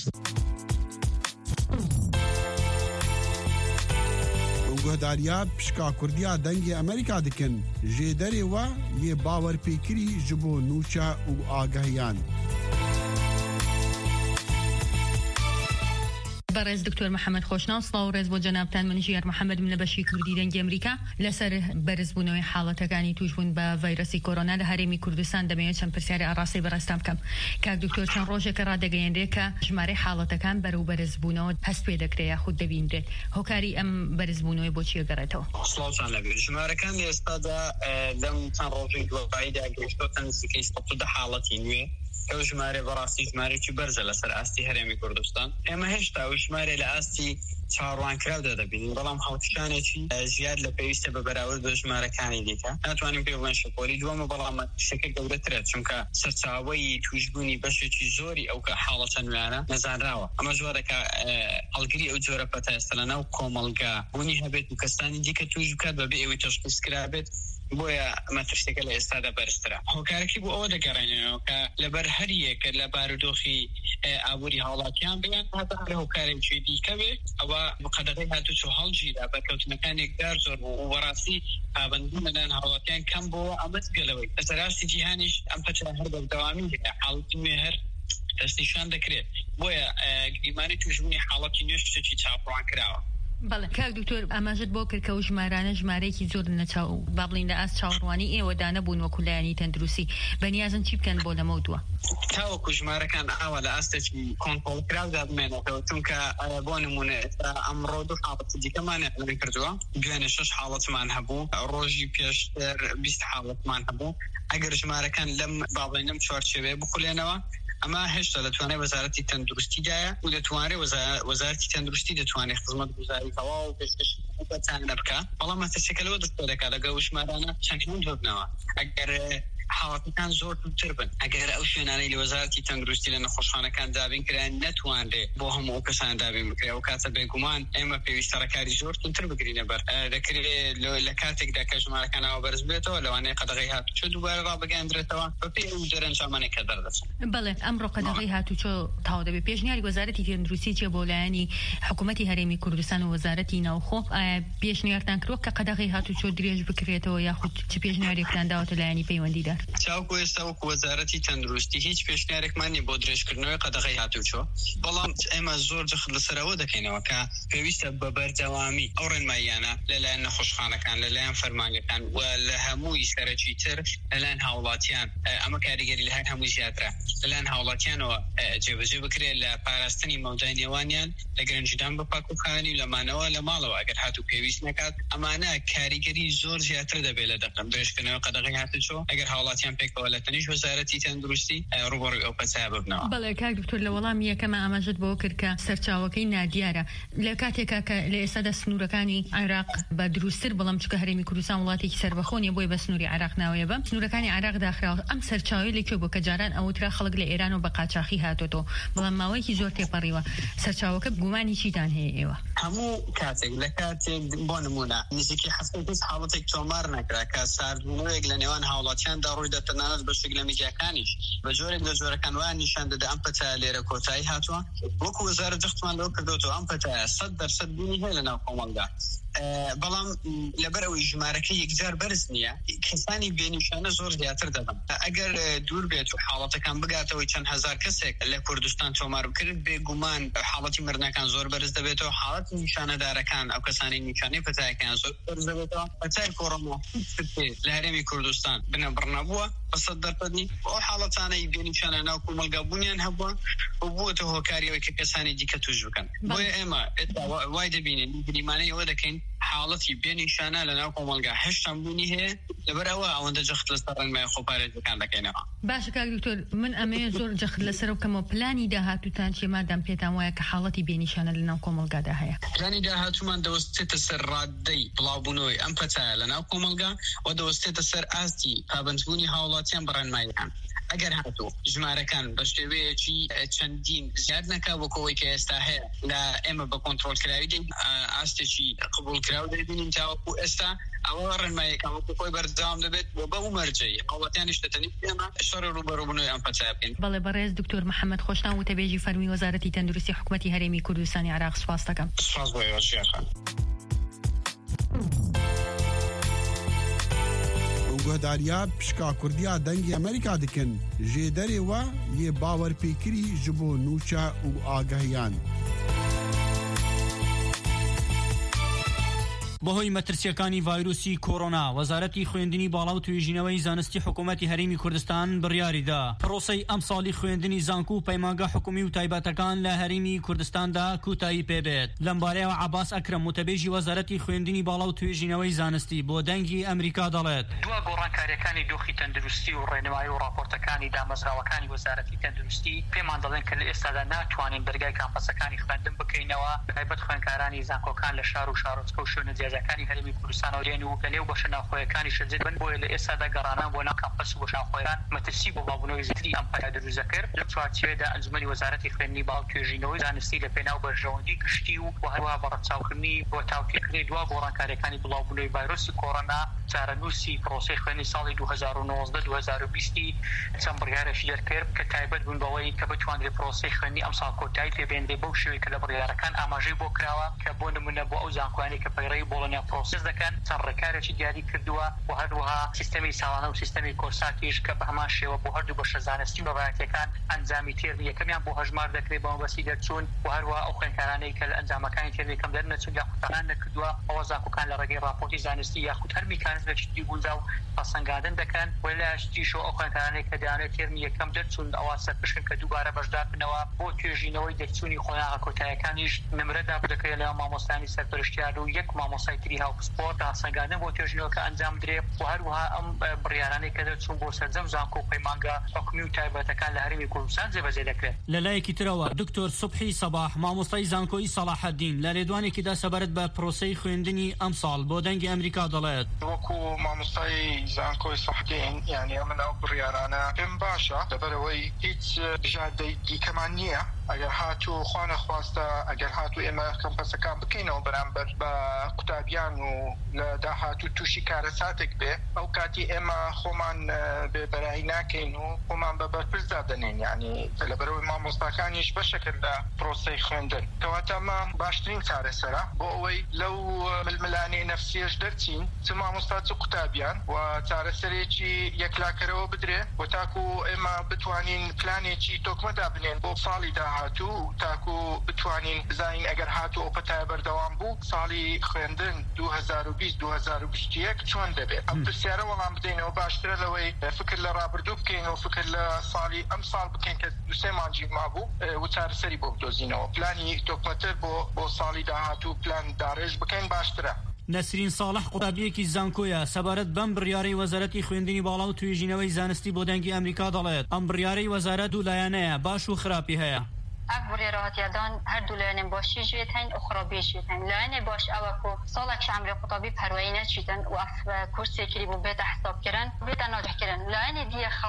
گۆداریا پشکا کوردیا دەنگی ئەمریکا دکن ژێدەرێ وە یێ باوەرپێکری ji بۆ نوچە و ئاگەهیان. بەڕێز دکتۆر محەممەد خۆشناو سڵاو ڕێز بۆ جەنابتان من ژیار محەممەدم لە بەشی کوردی دەنگی ئەمریکا لەسەر بەرزبوونەوەی حاڵەتەکانی توشبوون بە ڤایرۆسی کۆرۆنا لە هەرێمی کوردستان دەمەوێت چەند پرسیاری ئاڕاستی بەڕێستان بکەم. کاک دکتۆر چەند ڕۆژێکە ڕادەگەیەندرێت کە ژمارەی حاڵەتەکان بەرەو بەرزبوونەوە هەست پێ دەکرێت یاخود دەبیندرێت هۆکاری ئەم بەرزبوونەوەی بۆچی گەڕێتەوە؟ سڵاوتان لەبێت ژمارەکان لە ئێستادا لەم چەند ڕۆژی دواییدا گەیشتۆتە نزیکەی سەد و دە حاڵەتی نوێ ئەو ژمارە بەڕاستی ژمارەی بەرزە لەسەر ئاستی هەرێمی کوردستان. ئێمە هێشتا ئەو ژمارە لە ئاستی چاڕوانکراودا دەبینین بەڵام هەڵکشانێکی زیاد لە پێویستە بە بەراورد بە ژمارەکانی دیکە ناتوانین پێ بڵێن شەپۆلی دووەمە بەڵام شتێکە گەورەترە چونکە سەرچاوەی توشبوونی بەشێکی زۆری ئەو کە حاڵەتە نوێنە نەزانراوە. ئەمە جۆرەکە هەڵگری ئەو جۆرە پەتە ئێستا لەناو کۆمەڵگا بوونی هەبێت و کەستانی دیکە توش بکات بەبێ ئەوەی تەشخیص کرابێت بۆیە مەترسێکە لە ئێستادا بەرزترە. هۆکارێکی بۆ ئەوە دەگەڕێنەوە کە لەبەر هەریەکە لە بارودۆخی ئابووری هاوڵاتیان بگەن هەتا هەر هۆکارێکی دیکە بێت ئەوە بقەدەغی هاتوچۆ هەڵگیرا بەرکەوتنەکانێکدار زۆر بوو و بەڕاستی پابەندی لەلایەن هاوڵاتیان کەم بۆ ئەمەت گەلەوەی لەسەر ئاستی جیهانیش ئەم پەتە هەر بەردەوامی هەیە حاڵەتی نوێ هەر دەستنیشان دەکرێت بۆیە گریمانی توشبوونی حاڵەتی نوێ شتێکی چاپڕوان کراوە. بەڵێ کاک دکتۆر ئاماژت بۆ کرد کە و ژمارانە ژمارەیەکی زۆر نەچاو با بڵین لە ئاست چاوەڕوانی ئێوەدا نەبوون وەکو لایەنی تەندروستی بەنیازن چی بکەن بۆ لەمە دووە تاوەکو ژمارەکان ئاوا لە ئاستێکی کۆنتڕۆڵکراودا بمێنێتەوە چونکە بۆ نمونە ئەمڕۆ دوو حاڵەتی دیکەمان ئەڵێ کردووە دوێنێ شەش حاڵەتمان هەبوو ڕۆژی پێشتر بیست حاڵەتمان هەبوو ئەگەر ژمارەکان لەم با بڵین لەم چوارچێوێ بخولێنەوە ئەمە هێشتا دەتوانێت وەزارەتی تەندروستیدایە و دەتوانێت وەزارەتی تەندروستی دەتوانێت خزمەتگوزاری تەواو و پێشکەشتانە بکە بەڵام مەترسێکە لەوە دەست دەکات لەگەڵ ژمارانە چەند هەند ببنەوە ئەگەر حاڵەتەکان زۆر تووتر بن ئەگەر ئەو شوێنانەی لە وەزارەتی تەندروستی لە نەخۆشخانەکان دابین کرایان نەتوانرێت بۆ هەموو ئەو کەسان دابین بکرێت ئەو کاتە بێگومان ئێمە پێویستە ڕێکاری زۆر تووتر بگرینە بەر دەکرێت لە کاتێکدا کە ژمارەکان ئەوە بەرز بێتەوە لەوانەیە قەدەغی هاتوچۆ دووبارە ڕابگەاندرێتەوە بە پێی ئەو دەرەنجامانێک کە دەردەچن. بەڵێ ئەمڕۆ قەدەغی هاتوچۆ تاو دەبێت پێشنیاری وەزارەتی تەندروستی چێ بۆ لایەنی حکوومەتی هەرێمی کوردستان و وەزارەتی ناوخۆ پێشنیارتان کردووە کە قەدەغی هاتوچۆ درێژ بکرێتەوە یاخود چ پێشنیارێکتان داوەتە لایەنی پەیوەندیدار؟ وەکو وەزارەتی تەندروستی هیچ پێشنیارێکمان نیە بۆ درێژکردنەوەی قەدەغی هاتوچۆ بەڵام ئێمە زۆر جەخت لەسەرەوە دەکەینەوە کە پێویستە بە بەردەوامی ئەو ڕێنماییانە لەلایەن نەخۆشخانەکان لەلایەن فەرمانگەکان و لە هەمووی سەرەکی تر لەلایەن هاوڵاتیان ئەمە کاریگەری لە هەر هەمووی زیاترە لەلایەن هاوڵاتیانەوە جێبەجێ بکرێت لە پاراستنی مەودای نێوانیان لە گرنجدان بە پاکوخانی لەمانەوە لە ماڵەوە ئەگەر هاتوو پێویست نکات ئەمانە کاریگەری زۆر زیاتر دەبێت لە دەقم درێژکردنەوەی قەدەغی هاتوچۆ ئەگەر هاوڵاتیان پێکەوە لە تەنیش وەزارەتی تەندروستی ڕوبەڕووی ئەو پەتایە ببنەوە. بەڵێ کاک دکتۆر لە وەڵامی یەکەمە ئاماژت بۆ کرد کە سەرچاوەکەی نادیارە لە کاتێکا کە لە ئێستادا سنوورەکانی عێراق بە دروستتر بەڵام چکە هەرێمی کوردستان وڵاتێکی سەربەخۆنیە بۆی بە سنووری عێراق ناوەیە بە سنوورەکانی عێراق داخراوە ئەم سەرچاوی لەکوێ بۆ کە جاران ئەوترا خەڵک لە ئێران و بە قاچاقی هاتۆتۆ بەڵام ماوەیەکی زۆر تێپەڕیوە سەرچاوەکە گومانی چیتان هەیە ئێوە؟ هەموو کاتێک لە کاتێک بۆ نمونە نزیکی حەسەکەس حاڵەتێک تۆمار نەکرا کە ساردبوونەوەیەک لە نێوان هاوڵاتیاندا ڕووی دەتەنانەت بەشێک لە میدیاکانیش بە جۆرێک لە جۆرەکان وان نیشان دەدا ئەم پەتە لێرە کۆتایی هاتووە وەکو وەزارەت جەختمان لەوە کردوتەوە ئەم پەتە سەد دەرسەد بوونی هەیە لەناو کۆمەڵگا بەڵام لەبەرەوەی ژمارەکە یەکجار بەرز نییە کەسانی بێنیشانە زۆر زیاتر دەبن ئەگەر دوور بێت و حاڵەتەکان بگاتەوەی چەند هەزار کەسێک لە کوردستان تۆمار بکرد بێگومان حاڵەتی مردنەکان زۆر بەرز دەبێتەوە حاڵەت نیشانەدارەکان ئەو کەسانی نیشانەی پەتایەکان زۆر بەرز دەبێتەوە پەتای کۆڕۆنا لە هەرێمی کوردستان بنە بڕنەبووە بەسەد دەرفەتنی ئەو حاڵەتانەی بێنیشانە ناو کۆمەلگا بوونیان هەبووە و بووەتە هۆکاریەوەی کە کەسانی دیکە توش بکەن بۆیە ئێمە وای دەبینین گریمانەی ئەوە دەکەین حاڵەتی بێنیشانە لە ناو کۆمەلگا هەشتان بوونی هەیە لەبەر ئەوە ئەوەندە جەخت لەسەر ڕێنمای خۆپارێزەکان دەکەینەوە. باشە کاک دکتۆر من ئەمەیە زۆر جەخت لەسەر و کەمەوە پلانی داهاتوتان چی مادام پێتان وایە کە حاڵەتی بێنیشانە لە ناو کۆمەلگادا هەیە. پلانی داهاتومان دەوەستێتە سەر ڕاددەی بڵاوبوونەوەی ئەم پەتایە لە ناو کۆمەلگا و دەوەستێتە سەر ئاستی پابەندبوونی هاوڵاتیان بەڕێنماییەکان. ئەگەر هاتوو ژمارەکان بە شێوەیەکی چەندین زیاد نەکا وەکەوەی کە ئێستا هەیە لە ئێمە بە کۆنتڕۆلکراوی دەین ئاستێکی قبولکراو دەبینین تاوەکو ئێستا ئەوە ڕێنماییەکان وەکو خۆی بەردەوام دەبێت بۆ بەو مەرجەی هاوڵاتیانیش دەتەنی ئێمە شەڕ ڕوبەڕووبوونەوەی ئەم پەتایە بکەین. بەڵێ بەڕێز دکتۆر محەممەد خۆشتان وتەبێژی فەرمی وەزارەتی تەندروستی حکوومەتی هەرێمی کوردستانی عراق سوپاس دەکەم. سوپاس بۆ ئێوە گۆداریا پشکا کوردیا دەنگی ئەمریکا دکن ژێ دەرێوە یێ باوەرپێکری ji بۆ نوچە و ئاگەهیان. بەهۆی مەترسیەکانی ڤایرۆسی کۆڕۆنا وەزارەتی خوێندنی باڵا و توێژینەوەی زانستی حکوومەتی هەرێمی کوردستان بڕیاریدا پرۆسەی ئەم ساڵی خوێندنی زانکو و پەیمانگە حکومی و تایبەتەکان لە هەرێمی کوردستاندا کوتایی پێبێت. لەم بارەیەوە عەباس ئەکرەم متەبێژی وەزارەتی خوێندنی باڵا و توێژینەوەی زانستی بۆ دەنگی ئەمریکا دەڵێت دووە گۆڕانکاریەکانی دۆخی تەندروستی و ڕێنمایی و راپۆرتەکانی دامەزراوەکانی وەزارەتی تەندروستی پێمان دەڵێن کە لە ئێستادا ناتوانین بەرگای کامپەسەکانی خوێندن بکەینەوە بەتایبەت خوێندکارانی زانکۆکان لە شار و شارۆچکە و شوێنە جیاجەکانی هەرێمی کوردستانەوە دێن و لە نێو بەشە ناوخۆیەکانی شەجێت بن بۆیە لە ئێستادا گەڕانان بۆ ناو کامپەس و بۆ ناوخۆیان مەترسی بۆ بابوونەوەی زیاتری ئەم پەتە دروست دەکرد. لە چوارچێوەیەدا ئەنجومەنی وەزارەتی خوێندنی باڵ توێژینەوەی زانستی لە پێناو بەرژەوەندی گشتی و هەروەها بەڕەچاوکردنی بۆ تاوتێکردنی دوا گۆڕانکاریەکانی بڵاوبوونەوەی ڤایرۆسی کۆڕۆنا چارەنووسی پرۆسەی خوێندنی ساڵی دوو هەزار و نۆزدە دوو هەزار و بیست چەند بڕیارێکی دەرکرد کە تایبەت بوون بەوەی کە بتوانرێت پرۆسەی خوێندنی ئەم ساڵ کۆتایی پێبێنرێت بەو شێوەیە کە لە بڕیارەکان ئاماژەی بۆ کراوە کە بۆ نمونە بۆ ئەو زانکۆیانی کە پەیڕەوی بۆڵۆنیا پرۆسس دەکەن چەند ڕێکارێکی دیاری کردووە و هەروەها سیستەمی ساڵانە و سیستەمی کۆرساتیش کە بە هەمان شێوە بۆ هەردوو بەشە زانستی و بەڕایەتەکان ئەنجامی تێرنی یەکەمیان بۆ هەژمار دەکرێت بە مەبەستی دەرچوون و هەروەها ئەو خوێندکارانەی کە لە ئەنجامەکانی تێرنی کەم دەرنەچوون یا قوتابان نەکردووە ئەوە زانکۆکان لە ڕێگەی راپۆرتی زانستی یاخود هەر میکانیزمێکی دیگونجا و پاسەنگاندن دەکەن و لاشتیشەوە ئەو خوێندکارانەی کە دەیانێت تێرنی یەکەم دەرچوون ئەوە سەرپشکن کە دووبارە بەشدار بنەوە بۆ توێژینەوەی دەرچوونی خۆیاغا کۆتاییەکانیش نمرەدا بدەکرێت لە مامۆستانی سەرپەرشتیار و یەک مامۆستای تری هاوسپۆرت پاسەنگاندن بۆ توێژینەوە کە ئەنجام درێ و هەروەها ئەم بڕیارانەی کە دەرچوون بۆ سەرجەم زانکۆ و پەیمانگە حکومی و تایبەتەکان لە هەرێمی کوردستان جێبەجێ دەکرێت. لەلایەکی ترەوە دکتۆر سوبحی سەباح مامۆستای زانکۆی سەلاحەدین لە لێدوانێکیدا سەبارەت بە پرۆسەی خوێندنی ئەم ساڵ بۆ دەنگی ئەمریکا دەڵێت وەکو مامۆستای زانکۆی سەلاحەدین یعنی ئەمە ئەو بڕیارانە پێم باشە لەبەرەوەی هیچ بژاردەی دیکەمان نییە ئەگەر هاتوو خوا نەخواستە ئەگەر هاتوو ئێمە کەمپەسەکان بکەینەوە بەرامبەر بە قوتابیان و لە داهاتوو تووشی کارەساتێک بێ ئەو کاتی ئێمە خۆمان بێبەرایی ناکەین و خۆمان بە بەرپرسدا دەنێن یعنی لەبەرەوەی مامۆستاکانیش بەشەکرد لە پرۆسەی خوێندن کەواتە ئەمە باشترین چارەسەرە بۆ ئەوەی لەو ململانەی نەفسیەش دەرچین چ مامۆستا چ قوتابیان و چارەسەرێکی یەکلاکەرەوە بدرێ و تاکو ئێمە بتوانین پلانێکی تۆکمەدا بنێن بۆ ساڵی داهاتوو تاکو بتوانین بزانین ئەگەر هاتوو ئەو پەتایە بەردەوام بوو ساڵی خوێندن دوو هەزار و بیست دوو هەزار و بیست و یەک چۆن دەبێت ئەم پرسیارە وەڵام بدەینەوە باشترە لەوەی فکر لە ڕابردوو بکەین و فکر لە ساڵی ئەم ساڵ بکەین کە دوسێ مانجی مابوو و چارەسەری بۆ بدۆزینەوە پلانی تۆکمەتر بۆ بۆ ساڵی داهاتوو پلان داڕێژ بکەین باشترە. نەسرین ساڵح قوتابیەکی زانکۆیە سەبارەت بەم بڕیارەی وەزارەتی خوێندنی باڵا و توێژینەوەی زانستی بۆ دەنگی ئەمریکا دەڵێت ئەم بڕیارەی وەزارەت دوو لایەنەیە باش و خراپی هەیە. ئەک بڕێڕەهاتیادان هەردوو لایەنێ باشی ژێت هەین و خراپی ژێت هەین لایەنێ باش ئەوە کۆ ساڵێک ئەمرێ قوتابی پەروایی نەچیتن و ئەف کورسێکی بوو بێتە حسابکردن بێتە ناجحکردن لایەنێ دیە خراپ بوو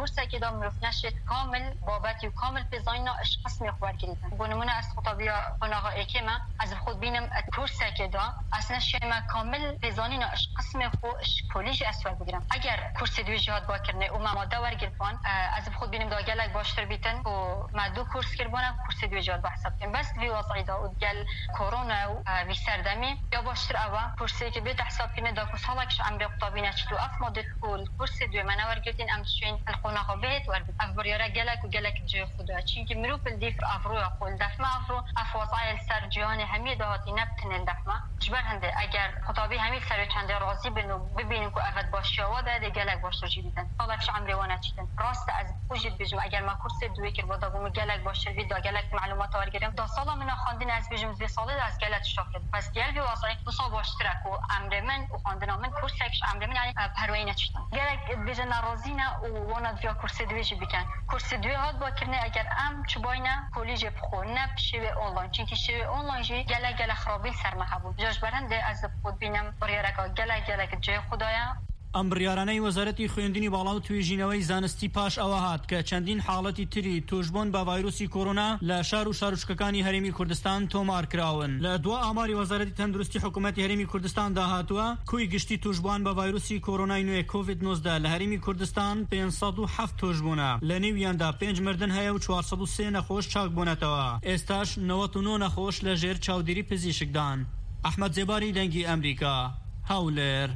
کورس که دام رفت نشد کامل بابتی و کامل پیزاینا اش قسم خوار گرفتن بونمونه از خطابیا قناغا اکیما از خود بینم کورس که دا اصلا شما کامل پیزانینا اش قسم خو اش کلیج اسوار بگیرم اگر کورس دوی جهاد با کرنه و ما داور گرفان از خود بینم دا گلک باشتر بیتن و ما دو کورس کربونم کورس دوی جهاد با حساب کنم بس وی وضعی دا و گل کرونا و وی سردمی یا باشتر اوا کورسی که بیت حساب کنه دا کورس حالکش عمر قطابینا چطور اف مدت کل کورس دوی منور گرفتین ام شین القناغا بیت ورد اف بریاره گلک و گلک جه خدا چی که مروف الدیف افرو قول دفما افرو اف وضعی السر جهان همه دهاتی نبتن الدفما جبر هنده اگر خطابی همه سر چند راضی بنو ببینیم که افت باشی و ده گلک باشتر چی بیتن حالکش عمر وانا چیتن راست از وجود بجم اگر ما کورس دوی کر با داغم گلک باشتر بید دا گلک معلومات ورگیرم دا سالا من خواندن از بجم زی ساله از گلک شاکر پس گل بی واسه دو سال باشترک و امر من و خواندن من کورسکش امر من یعنی پروایی نچیدن گلک بجن ناراضی نه و وانا دیا کورس دویش بکن کورس دوی هات با کرنه اگر ام چباینه کلیج بخو نه شوی آنلاین چون شوی آنلاین جی گلک گلک خرابی سرمه بود جاش برنده از خود بینم بریارکا گلک گلک جای خدایا ئەم بڕیارانەی وەزارەتی خوێندنی باڵا و توێژینەوەی زانستی پاش ئەوە هات کە چەندین حاڵەتی تری توشبوون بە ڤایرۆسی کۆرۆنا لە شار و شارۆچکەکانی هەرێمی کوردستان تۆمار کراون لە دوا ئاماری وەزارەتی تەندروستی حکوومەتی هەرێمی کوردستان داهاتووە کوی گشتی توشبووان بە ڤایرۆسی کۆرۆنای نوێ کۆڤید نۆزدە لە هەرێمی کوردستان پێنج سەد و هەفت توشبوونە لە نێویاندا پێنج مردن هەیە و چوار سەد و سێ نەخۆش چاک بوونەتەوە ئێستاش نەوەت و نۆ نەخۆش لە ژێر چاودێری پزیشکدان ئەحمەد جێباری دەنگی ئەمریکا هەولێر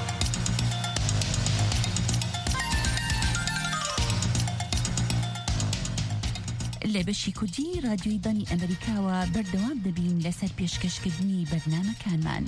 لە بەشی کوردی رادیۆی دانی ئەمریکاوە بەردەوام دەبین لەسەر پێشکەشکردنی بەرنامەکانمان.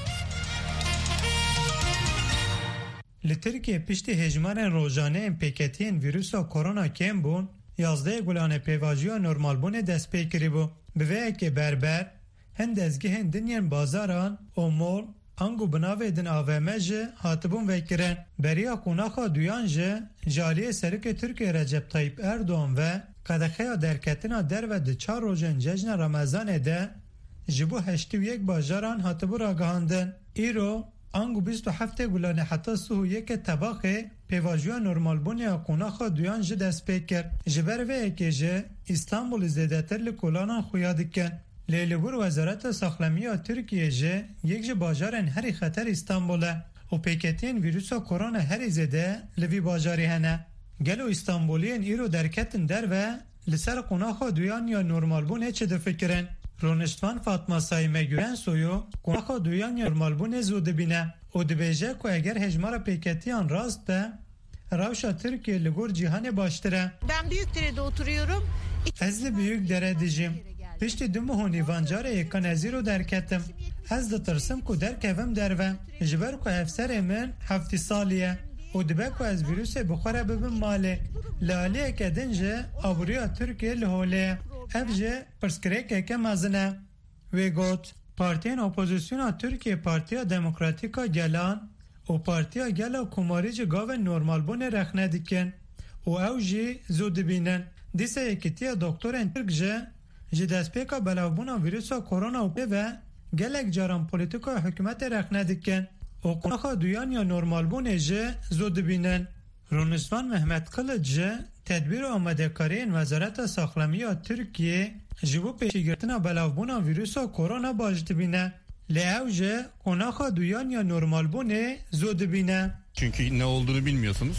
لە ترکیە پشتی هێژمانە ڕۆژانەیان پێکەتیان ڤیرۆسا کۆرۆنا کێم بوون یازدەیە گولانە پێواژیۆ نۆرمالبوونێ دەست پێ کردبوو بڤەیەکێ بەربەر هەن دەستگەهێن دنیان بازاران ئۆمۆڵ ئەنگ و بناوێ دن ئاڤێمە ji hatibûn vekirin beriya qûnaxa duyan ji jaliyê Serokê Tirkiye Recep Tayyip Erdogan ve qedexeya derketina derve di çar rojên cejna Ramazanê de ji bo heştî û yek bajaran hatibû ragihandin. Îro angu bîst û heftê gulanê heta sih û yekê tebaxê pêvajiya normalbûneya qûnaxa duyan ji dest pê kir. Ji ber vê yekê jî İstanbulê zêdetir li kolanan xuya dikin. Lê li gor Wezareta Saxlemiya Tirkiye jî yek ji bajarên herî xeter İstanbul e û pêketiyên vîrusa korona herî zêde li vî bajarê hene. Gelo İstanbuliyên îro derketin derve li ser qûnaxa duyan ya normalbûnê çi difikirin. Rûniştvan Fatma Saîme Gülen soyu qûnaxa duyan ya normalbûnê zû dibîne û dibêje ku eger hejmara pêketiyan rast be rewşa Tirkiye li gor cîhanê baştir e. Ben Büyükdere'de oturuyorum. Ez li Büyükdere dijîm. Piştî du mihûnî vancarê yekan ez îro derketim. Ez ditirsim ku derkevim derve ji ber ku hevserê min heftî salî ye û dibe ku ez vîrusê bi xwe re bibim malê. Li aliyeke din jî aboriya Tirkiye li holê ye. Ev jî pirsgirêkeke mezin e. Wê got partiyên opozisyona Tirkiye Partiya Demokratîk a Gelan û Partiya Gela Komarî ji gavên normalbûnê rexne dikin û ew jî zû dibînin. Dîsa Yekîtiya Doktorên Tirk jî ji destpêka belavbûna vîrusa korona û pê ve gelek caran polîtîkaya hikûmetê rexne dikin û qûnaxa duyan ya normalbûnê jî zû dibînin. Rûniştvan Mehmet Kılıç jî tedbîr û amadekariyên Wezareta Saxlemiya Tirkiye ji bo pêşîgirtina belavbûna vîrusa korona baş dibîne. Lê ew jî qûnaxa duyan ya normalbûnê zû dibîne. Çünkü ne olduğunu bilmiyorsunuz.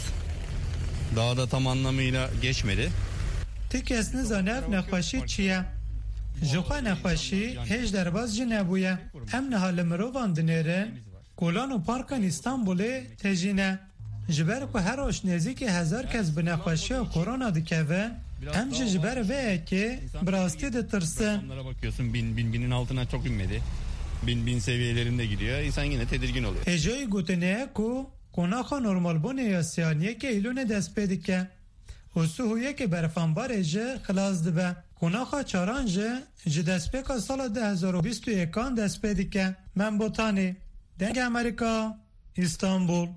Daha da tam anlamıyla geçmedi. Ti kes nizane ev nexweşî çi ye. Ji xwe nexweşî hêj derbas jî nebûye. Em niha li mirovan dinêrin kolan û parkan İstanbulê tejîne. Ji ber ku her roj nêzîkî hezar kes bi nexweşiya korona dikevin em jî ji ber vê yekê bi rastî ditirsin. Rakamlara bakıyorsun bin, bin binin altına çok inmedi. Bin bin seviyelerinde gidiyor. İnsan yine tedirgin oluyor. Hêjoyî gotinê ku qûnaxa normalbûnê ya siyaniyekê îlûnê dest pê dike. û sihûyekê berfanbarê jî xilas dibe. Qûnaxa çaran jî ji destpêka sala de hezar û bîst û yekan dest pê dike. Min Botanê, Dengê Amerîka, İstanbul.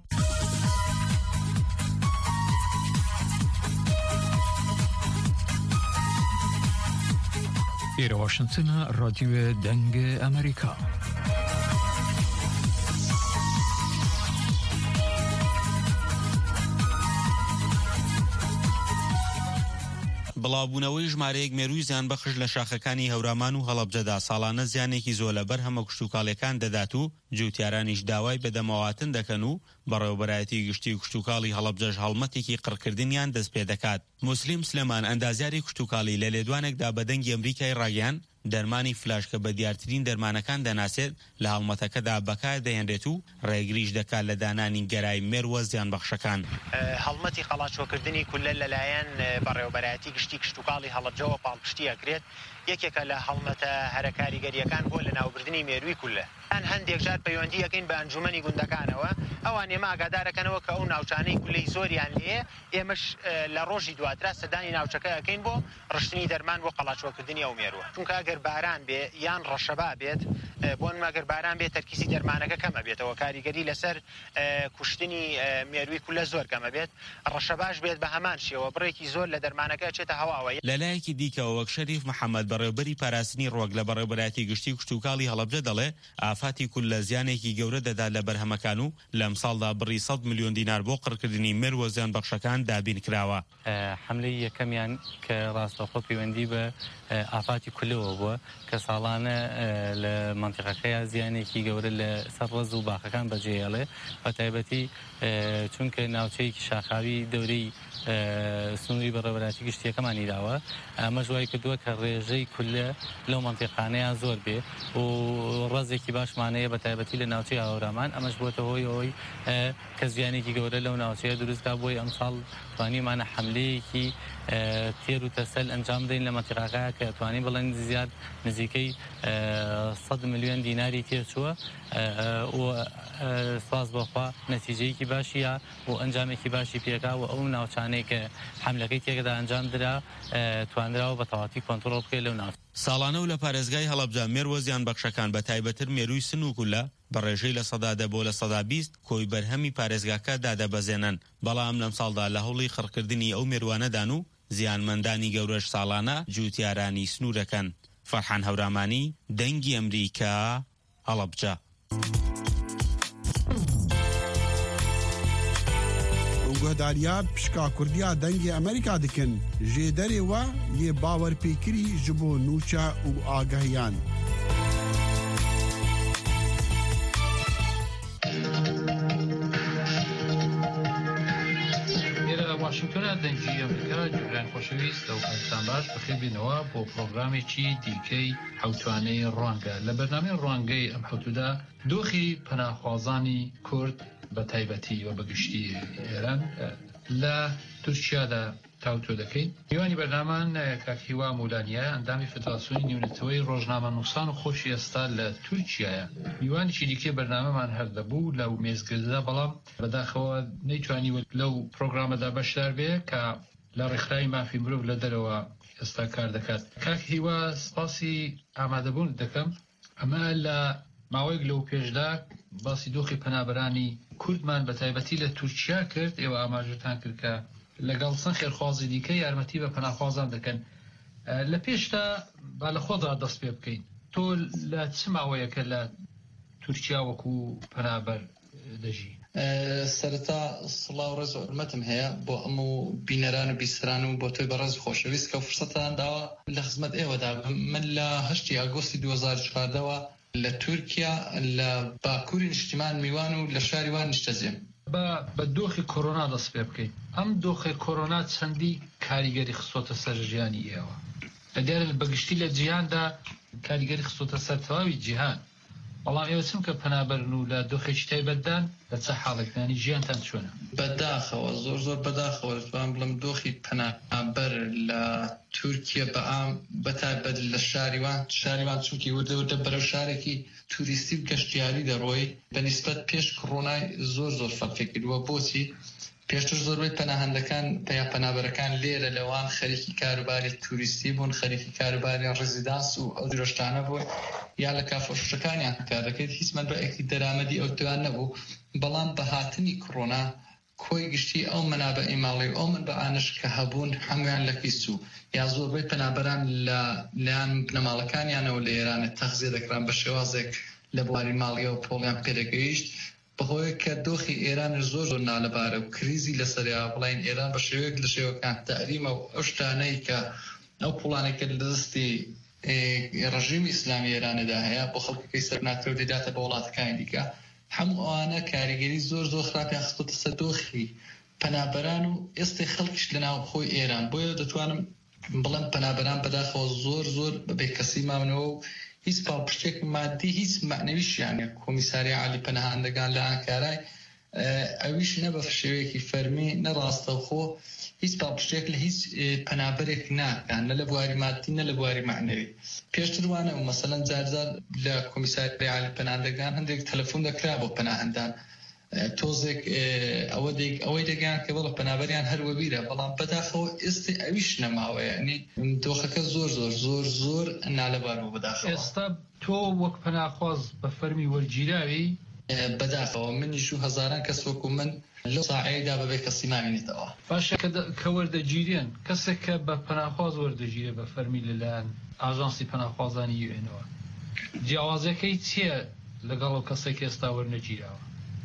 Îro Washington'a Radyoya Dengê Amerîka. بڵاوبوونەوەی ژمارەیەک مێرووی زیان بەخش لە شاخەکانی هەورامان و هەڵەبجەدا ساڵانە زیانێکی زۆر لەبەر هەمە کشتوکاڵەکان دەدات و جوتیارانیش داوای بەدەمەواتن دەکەن و بەڕێوەبەرایەتی گشتی و کشتوکاڵی هەڵەبجەش هەڵمەتێکی قڕکردنیان دەست پێ دەکات. موسلیم سلێمان ئەندازیاری کشتوکاڵی لە لێدوانێکدا بە دەنگی ئەمریکای ڕاگەیان دەرمانی فلاش کە بە دیارترین دەرمانەکان دەناسێت لە هەڵمەتەکەدا بەکار دەهێنرێت و ڕێگریش دەکات لە دانانی گەرای مێرووە زیان بەخشەکان. هەڵمەتی قەڵاچۆکردنی کولە لەلایەن بەڕێوەبەرایەتی گشتی کشتوکاڵی هەڵەبجەوە پاڵپشتی ئەکرێت یەکێکە لە هەڵمەتە هەرە کاریگەریەکان بۆ لە ناوبردنی مێرووی کولە. ئەن هەندێک جار پەیوەندی ئەەکەین بە ئەنجومەنی گوندەکانەوە ئەوان ئێمە ئاگادارەکەنەوە کە ئەو ناوچانەی کولەی زۆریان لێ ئێمەش لە ڕۆژی دواترا سەردانی ناوچەکە ئەەکەین بۆ ڕشتنی دەرمان بۆ قەڵاچۆکردنی ئەو مێرووە. چونکە ئەگەر باران بێ یان ڕەشەبا بێت بۆ نمەگەر باران بێت تەرکیزی دەرمانەکە کەمە بێتەوە کاریگەری لەسەر کوشتنی مێرووی کولە زۆر کەمە بێت ڕەشەباش بێت بە هەمان شێوە بڕێکی زۆر لە دەرمانەکە چێتە هەواوە. لەلایەکی دیکەوە وەک شەریف محەممەد بەڕێوبەری پاراستنی ڕۆک لە بەڕێوەبەرایەتی گشتی کشتوکاڵی هەڵەبجە دەڵێ ئافاتی کولە زیانێکی گەورە دەدات لە بەرهەمەکان و لەم ساڵدا بڕی سەد میلیۆن دینار بۆ قڕکردنی مێرووە زیان بەخشەکان دابین کراوە. حملەی یەکەمیان کە ڕاستەوخۆ پەیوەندی بە ئافاتی کولەوە بووە کە ساڵانە لە منتیقەکەیە زیانێکی گەورە لە سەر ڕز و باخەکان بەجێهێڵێ بە تایبەتی چونکە ناوچەیەکی شاخاوی دەورەی سنووری بەڕێوەبەرایەتی گشتیەکەمانی داوە ئەمە ژوای کردووە کە ڕێژەی کولە لەو منتیقانەیە زۆر بێ و ڕزێکی باشمانەیە بە تایبەتی لە ناوچەی هاورامان ئەمەش بۆتە هۆی ئەوەی کە زیانێکی گەورە لەو ناوچەیە دروستکا بۆی ئەم ساڵ توانیمانە حملەیەکی تێر و تەسەل ئەنجام بدەین لە منتیقەکەیە کە توانین بڵێن زیاد نزیکەی سەد میلیۆن دیناری تێچووە و سواز بەخوا نەتیجەیەکی باشیە و ئەنجامێکی باشی پێکا و ئەو ناوچانەی کە حملەکەی تێکەدا ئەنجام درا توانراوە بە تەواتی کۆنتڕۆڵ بکەیت لەو ناوچە. ساڵانە و لە پارێزگای هەڵەبجە مێرووە زیان بەخشەکان بە تایبەتر مێرووی سن و کولە بە ڕێژەی لە سەدادە بۆ لە سەدا بیست کۆی بەرهەمی پارێزگاکە دادەبەزێنن بەڵام لەم ساڵدا لە هەوڵی خڕکردنی ئەو مێروانەدان و زیانمەندانی گەورەش ساڵانە جوتیارانی سنوورەکەن. فەرحان هەورامانی، دەنگی ئەمریکا، هەڵەبجە. گۆداریات پشکا کوردیا دەنگی ئەمریکا دکن ژێ دەرێوە یێ باوەرپێکری ji بۆ نوچە و ئاگەهیان. واشنگتۆنە دەنگی ئەمریکا جوگران خۆشەویست ئەو پاکستان باش بەخێبینەوە بۆ پرۆگرامێکی دیکەی حوتوانەی ڕوانگە. لە بەرنامەی ڕوانگەی ئەم حوتودا دۆخی پەناخوازانی کورد بە تایبەتی و بەگشتی ئێران لە تورکیادا تاوتۆ دەکەین. میوانی بەرنامان کاکیوا مولانیە ئەندامی فدراسیۆنی نیونەتەوەی ڕۆژنامە نووسان و خۆشی ئێستا لە تورکیایە. میوانیی دیکەی بەرنامەمان هەردەبوو لەو مێزگردا بەڵام بەداخەوە نەیتوانی لەو پرۆگرامەدا بەشدار بێ کە لە ڕێکخراوی مافی مرۆڤ لە دەرەوە ئێستا کار دەکات. کاک هیوا سپاسی ئامادەبوون دەکەم. ئەمە لە ماوەیەک لەو پێشدا باسی دۆخی پەنابەرانی کوردمان بە تایبەتی لە تورکیا کرد. ئێوە ئاماژتان کرد کە لەگەڵ چەند خێرخوازی دیکە یارمەتی بە پەناخوازان دەکەن. لە پێشتا با لە خۆدا دەست پێ بکەین. تۆ لە چ ماوەیەکە لە تورکیا وەکو پەنابەر دەژی؟ سەرەتا سڵاو ڕێز و حورمەتم هەیە بۆ ئەموو بینەران و بیستران و بۆ تۆی بەڕێز خۆشەویست کە فرسەتان داوە لە خزمەت ئێوەدا. من لە هەشتی ئاگۆستی دوو هەزار و چواردەوە لە تورکیا لە باکووری نیشتیمان میوان و لە شاری وان نیشتەجێم. بە دۆخی کۆرۆنا دەست پێ بکەین. ئەم دۆخی کۆرۆنا چەندی کاریگەری خستۆتە سەر ژیانی ئێوە؟ لە دیارە بەگشتی لە جیهاندا کاریگەری خستۆتە سەر تەواوی جیهان. بەڵام ئێوە چم کە پەنابەرن و لە دۆخێکی تایبەتدان لە چه حاڵێکدانی ژیانتان چۆنە؟ بەداخەوە زۆر زۆر بەداخەوە دەتوانم بڵم دۆخی پەنابەر لە تورکیا بەعام بەتایبەت لە شاریوان شاریوان چونکی وردە وردە بەرەو شارێکی توریستی و گەشتیاری دەڕۆی بەنسبەت پێش کڕۆنای زۆر زۆر فەرقی کردووە. بۆچی؟ پێشتر زۆربەی پەناهەندەکان پیا پەنابەرەکان لێرە لەوان خەریکی کاروباری توریستی بوون، خەریکی کاروباری ڕێزیدانس و ئەو درۆشتانە بوون یا لە کافۆشەکانیان کار دەکەیت. هیچ مەنبەعێکی دەرامەدی ئەو توان نەبوو. بەڵام بە هاتنی کڕۆنا کۆی گشتی ئەو منابعی ماڵی ئەو منبعانش کە هەبوون هەمویان لەکی سوو یا زۆربەی پەنابەران لە لایەن بنەماڵەکانیانەوە لە ئێرانە تەخزیە دەکران بە شێوازێک لە بواری ماڵیەوە پۆڵیان پێدەگەیشت بەهۆیە کە دۆخی ئێران زۆر زۆر نالەبارە و کریزی لەسەریا بڵین ئێران بە شێوەیەک لە شێوەکان تەحریمە و ئەو شتانەی کە ئەو پوڵانێکە لە دەستی ڕژیمی ئیسلامی ئێرانەدا هەیە بۆ خەڵکەکەی سەر ناکرێت و دەداتە بە وڵاتەکانی دیکە هەموو ئەوانە کاریگەری زۆر زۆر خراپیان خستۆتە سەر دۆخی پەنابەران و ئێستا خەڵکیش لەناو خۆی ئێران بۆیە دەتوانم بڵێم پەنابەران بەداخەوە زۆر زۆر بەبێ کەسی مامنەوە و هیچ پاڵپشتێک مادی هیچ معنەویشیانە کۆمیساری عالی پەناهندگان لە ئەنکارای ئەویش نە بە شێوەیەکی فەرمی نەڕاستەوخۆ هیچ پاڵپشتێک لە هیچ پەنابەرێک ناکەن نە لە بواری مادی نە لە بواری معنەوی پێشتر وانە و مەسەلەن جارجار لە کۆمیساری عالی پەناهندگان هەندێک تەلەفۆن دەکرا بۆ پەناهندان تۆزێک ئەوەی دەگەیان کە بەڵە پەنابەریان هەروە بیرە بەڵام بەداخەوە ئێستا ئەویش نەماوە یعنی دۆخەکە زۆر زۆر زۆر زۆر نالەبار بوو بەداخەوە ئێستا تۆ وەک پەناخواز بە فەرمی وەرگیراوی بەداخەوە منیش و هەزاران کەس وەکو من لەو ساعەیەدا بەبێ کەسی نامێنێتەوە باشە کە وەردەگیرێن کەسێک کە بە پەناخواز وەردەگیرێ بە فەرمی لەلایەن ئاژانسی پەناخوازانی یو ئێنەوە جیاوازەکەی چییە لەگەڵ ئەو کەسێک ئێستا وەرنەگیراوە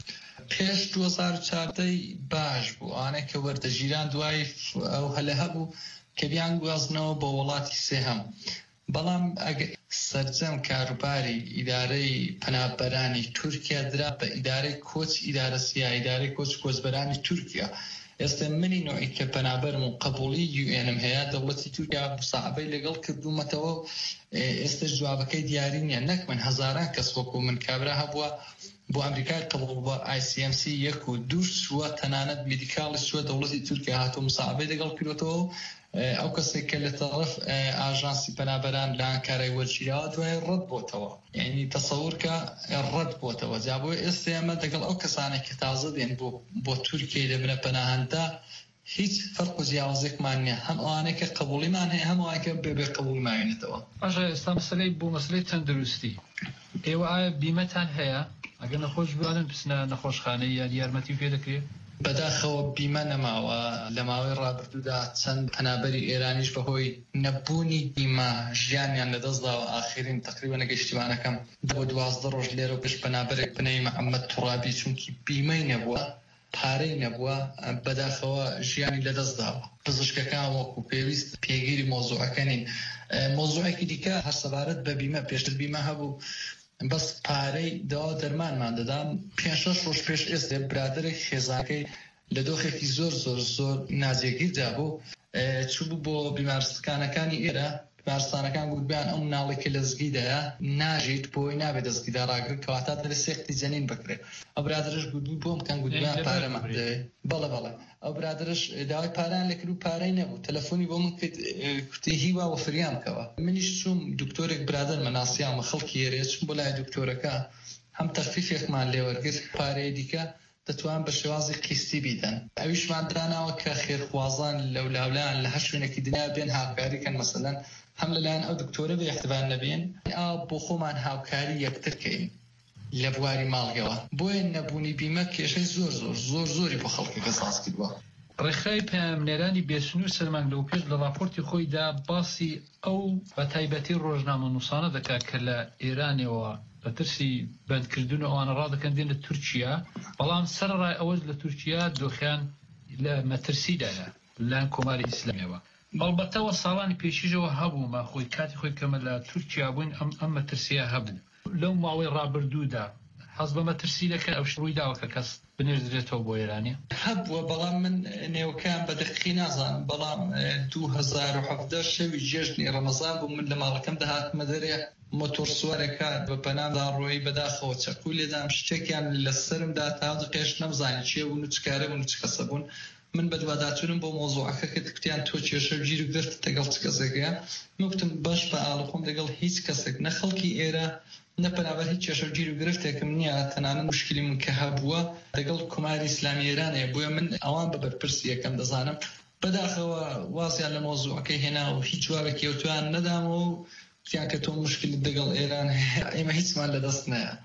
پێش دو هەزار و چواردەی باش بوو ئانەی کە وەردەگیران دوای ئەو هەلە هەبوو کە بیان گوازنەوە بە وڵاتی سێهەم بەڵام ئەگە سەرجەم کاروباری ئیدارەی پەنابەرانی تورکیا درا بە ئیدارەی کۆچ ئیدارە سیا ئیدارەی کۆچ کۆچبەرانی تورکیا ئێستا منی نوعی کە پەنابەرم و قبولی یو ئێنم هەیە دەوڵەتی تورکیا مساعبەی لەگەڵ کردومەتەوە ئێستا جوابەکەی دیاری نییە نەک من هەزاران کەس وەکو من کابرا هەبووە بۆ ئەمریکای قبول بە آی سی ئەم سی یەک و دوو سووە تەنانەت میدیکاڵی سووە دەوڵەتی تورکیا هاتۆ مساعبەی لەگەڵ کردوەوە ئەو کەسێک کە لە تەڕەف ئاژانسی پەنابەران لە ئەنکارای وەرگیراوە دوای ڕەت بۆتەوە یعنی تەسەوورکە ڕەت بۆتەوە جا بۆ ئێستا ئێمە دەگەڵ ئەو کەسانێک کە تازە دێن بۆ تورکیای لەبنە پەناهەندە هیچ فەرق و جیاوازێکمان نییە هەم ئەوانەیە کە قبولیمان هەیە هەم ئەوانەیە کە بێبێ قبولیمانێتەوە باشە ئێستا مەسەلەی بۆ مەسلەی تەندروستی ئێوە ئایا بیمەتان هەیە ئەگەر نەخۆش بوانن بچنە نەخۆشخانەی یان یارمەتی پێ دەکرێت بەداخەوە بیمە نەماوە لە ماوەی ڕابردوودا چەند پەنابەری ئێرانیش بەهۆی نەبوونی بیمە ژیانیان لەدەستداوە ئاخرین تقریبا نەگەشتیوانەکەم بۆ دوازدە ڕۆژ لێرە و پێش پەنابەرێک بنەی محەممەد توڕابی چونکی بیمەی نەبووە پارەی نەبووە بەداخەوە ژیانی لەدەستداوە پزیشکەکان وەکو پێویست پێگیری مۆزوعەکەنین مۆزوعێکی دیکە هەر سەبارەت بە بیمە پێشتر بیمە هەبوو بەس پارەی داوا دەرمانمان دەدام پێنج شەش ڕۆژ پێش ئێستا برادرێک خێزاکەی لە دۆخێکی زۆر زۆر زۆر نازێگیردا بوو چوو بۆ بیمارستانەکانی ئێرە بیمارستانەکان گوتبیان ئەم ناڵێکی لەزگیدایە ناژیت بۆی نابێت دەستگیدا ڕاگرن کەواتە دەبێت سێختی جەنین بکرێت ئەو برادرش گوتبوو بۆم کەن گوتبیان پارەمە بەڵێ بەڵێ ئەو برادرش داوای پاران لەکرد و پارەی نەبوو تەلەفۆنی بۆ من کوتی هیوا و فریام کەوە منیش چوم دکتۆرێک برادرمە ناسیامە خەڵکی ئێرە چوم بۆ لای دکتۆرەکە هەم تەخفیفێکمان لێوەرگرت پارەی دیکە دەتوان بە شێوازی قیستی بیدەن ئەویشمان داناوە کە خێرخوازان لەولاولایان لە هەر شوێنێکی دنیا بێن هاوکاریکەن مەسەلەن هەم لەلایەن ئەو دکتۆرە بە احتیمال نەبێن ئاو بۆ خۆمان هاوکاری یەکترکەین لە بواری ماڵگەوە بۆیە نەبوونی بیمە کێشەی زۆر زۆر زۆر زۆری بۆ خەڵکەکە ساز کردووە ڕێخای پامنێرانی بێسنوور سەرمانگ لەو پێش لە راپۆرتی خۆیدا باسی ئەو بە تایبەتی ڕۆژنامە نووسانە دەکات کە لە ئێرانەوە لە ترسی بەندکردن و ئەوانە ڕادەکەن دێنە تورکیا بەڵام سەرڕای ئەوەش لە تورکیا دۆخیان لە مەترسیدایە لەلایەن کۆماری ئیسلامیەوە بەڵبەتەوە ساڵانی پێشیژەوە هەبوو ما خۆی کاتی خۆی کەمە لە تورکیا بووین ئەم ئەم مەترسیە هەبوو لەو ماوەی ڕابردوودا حەز بە مەترسی دەکەن ئەو ڕووی داوە کە کەس بنێردرێتەوە بۆ ئێرانی هەبووە بەڵام من نێوکان بە دقیقی نازانم بەڵام دوو هەزار و حەڤدە شەوی جێژنی ڕەمەزان بوو من لە ماڵەکەم دەهاتمە دەرێ مۆتۆر سوارێکە بە پەنامدا ڕۆی بەداخەوە چەکوی لێدام شتێکیان لەسرمدا تا قێش نەمزانی چیە بوون و چکارە بوون و چ کەسە بوون من بە دوواداچوونم بۆ مۆزوعەکە کە کتیان تۆ کێشە گیر و گرفت دەگەڵ چ کەسێکەیە مەوتم باش بە ئاڵخۆم دەگەڵ هیچ کەسێک نە خەڵکی ئێرە نە پەنابەر هیچ کێشە گیر و گرفتێکم نییە تەنانەت مشکلی من کە هەبووە دەگەڵ کۆماری ئیسلامی ئێرانەیە بۆیە من ئەوان بە بەرپرسی یەکەم دەزانم بەداخەوە وازیان لە مۆزوعەکەی هێنا و هیچ جوابێکی ئەوتوان نەدامەوە و تیان کە تۆ مشکلی دەگەڵ ئێران ئێمە هیچمان لەدەست نایە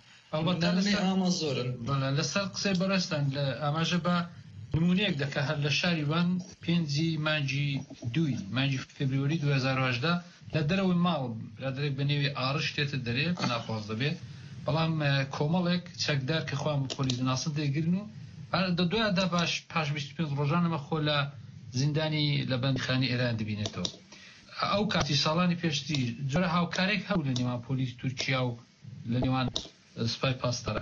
ئەمە زۆرن لەسەر قسەی بەڕێستان لە ئاماژە بە نمونەیەک دەکە هەر لە شاریوان پێنجی مانجی دوی مانجی فبریۆری دوو هەزار و هەژدە لە دەرەوەی ماڵ لە دەرێک بە نێوی ئاڕش تێتە دەرێ ناخواز دەبێت بەڵام کۆمەڵێک چەکدار کە خۆیان پۆلیس ناسن دەگرن و دوایدا باش پاش بیست و پێنج ڕۆژانەمە خۆ لە زیندانی لە بەندخانی ئێران دەبینێتەوە. ئەو کاتی ساڵانی پێشتری جۆرە هاوکارێک هەبوو لە نێوان پۆلیس تورکیا و لە نێوان سوپای پاسداران.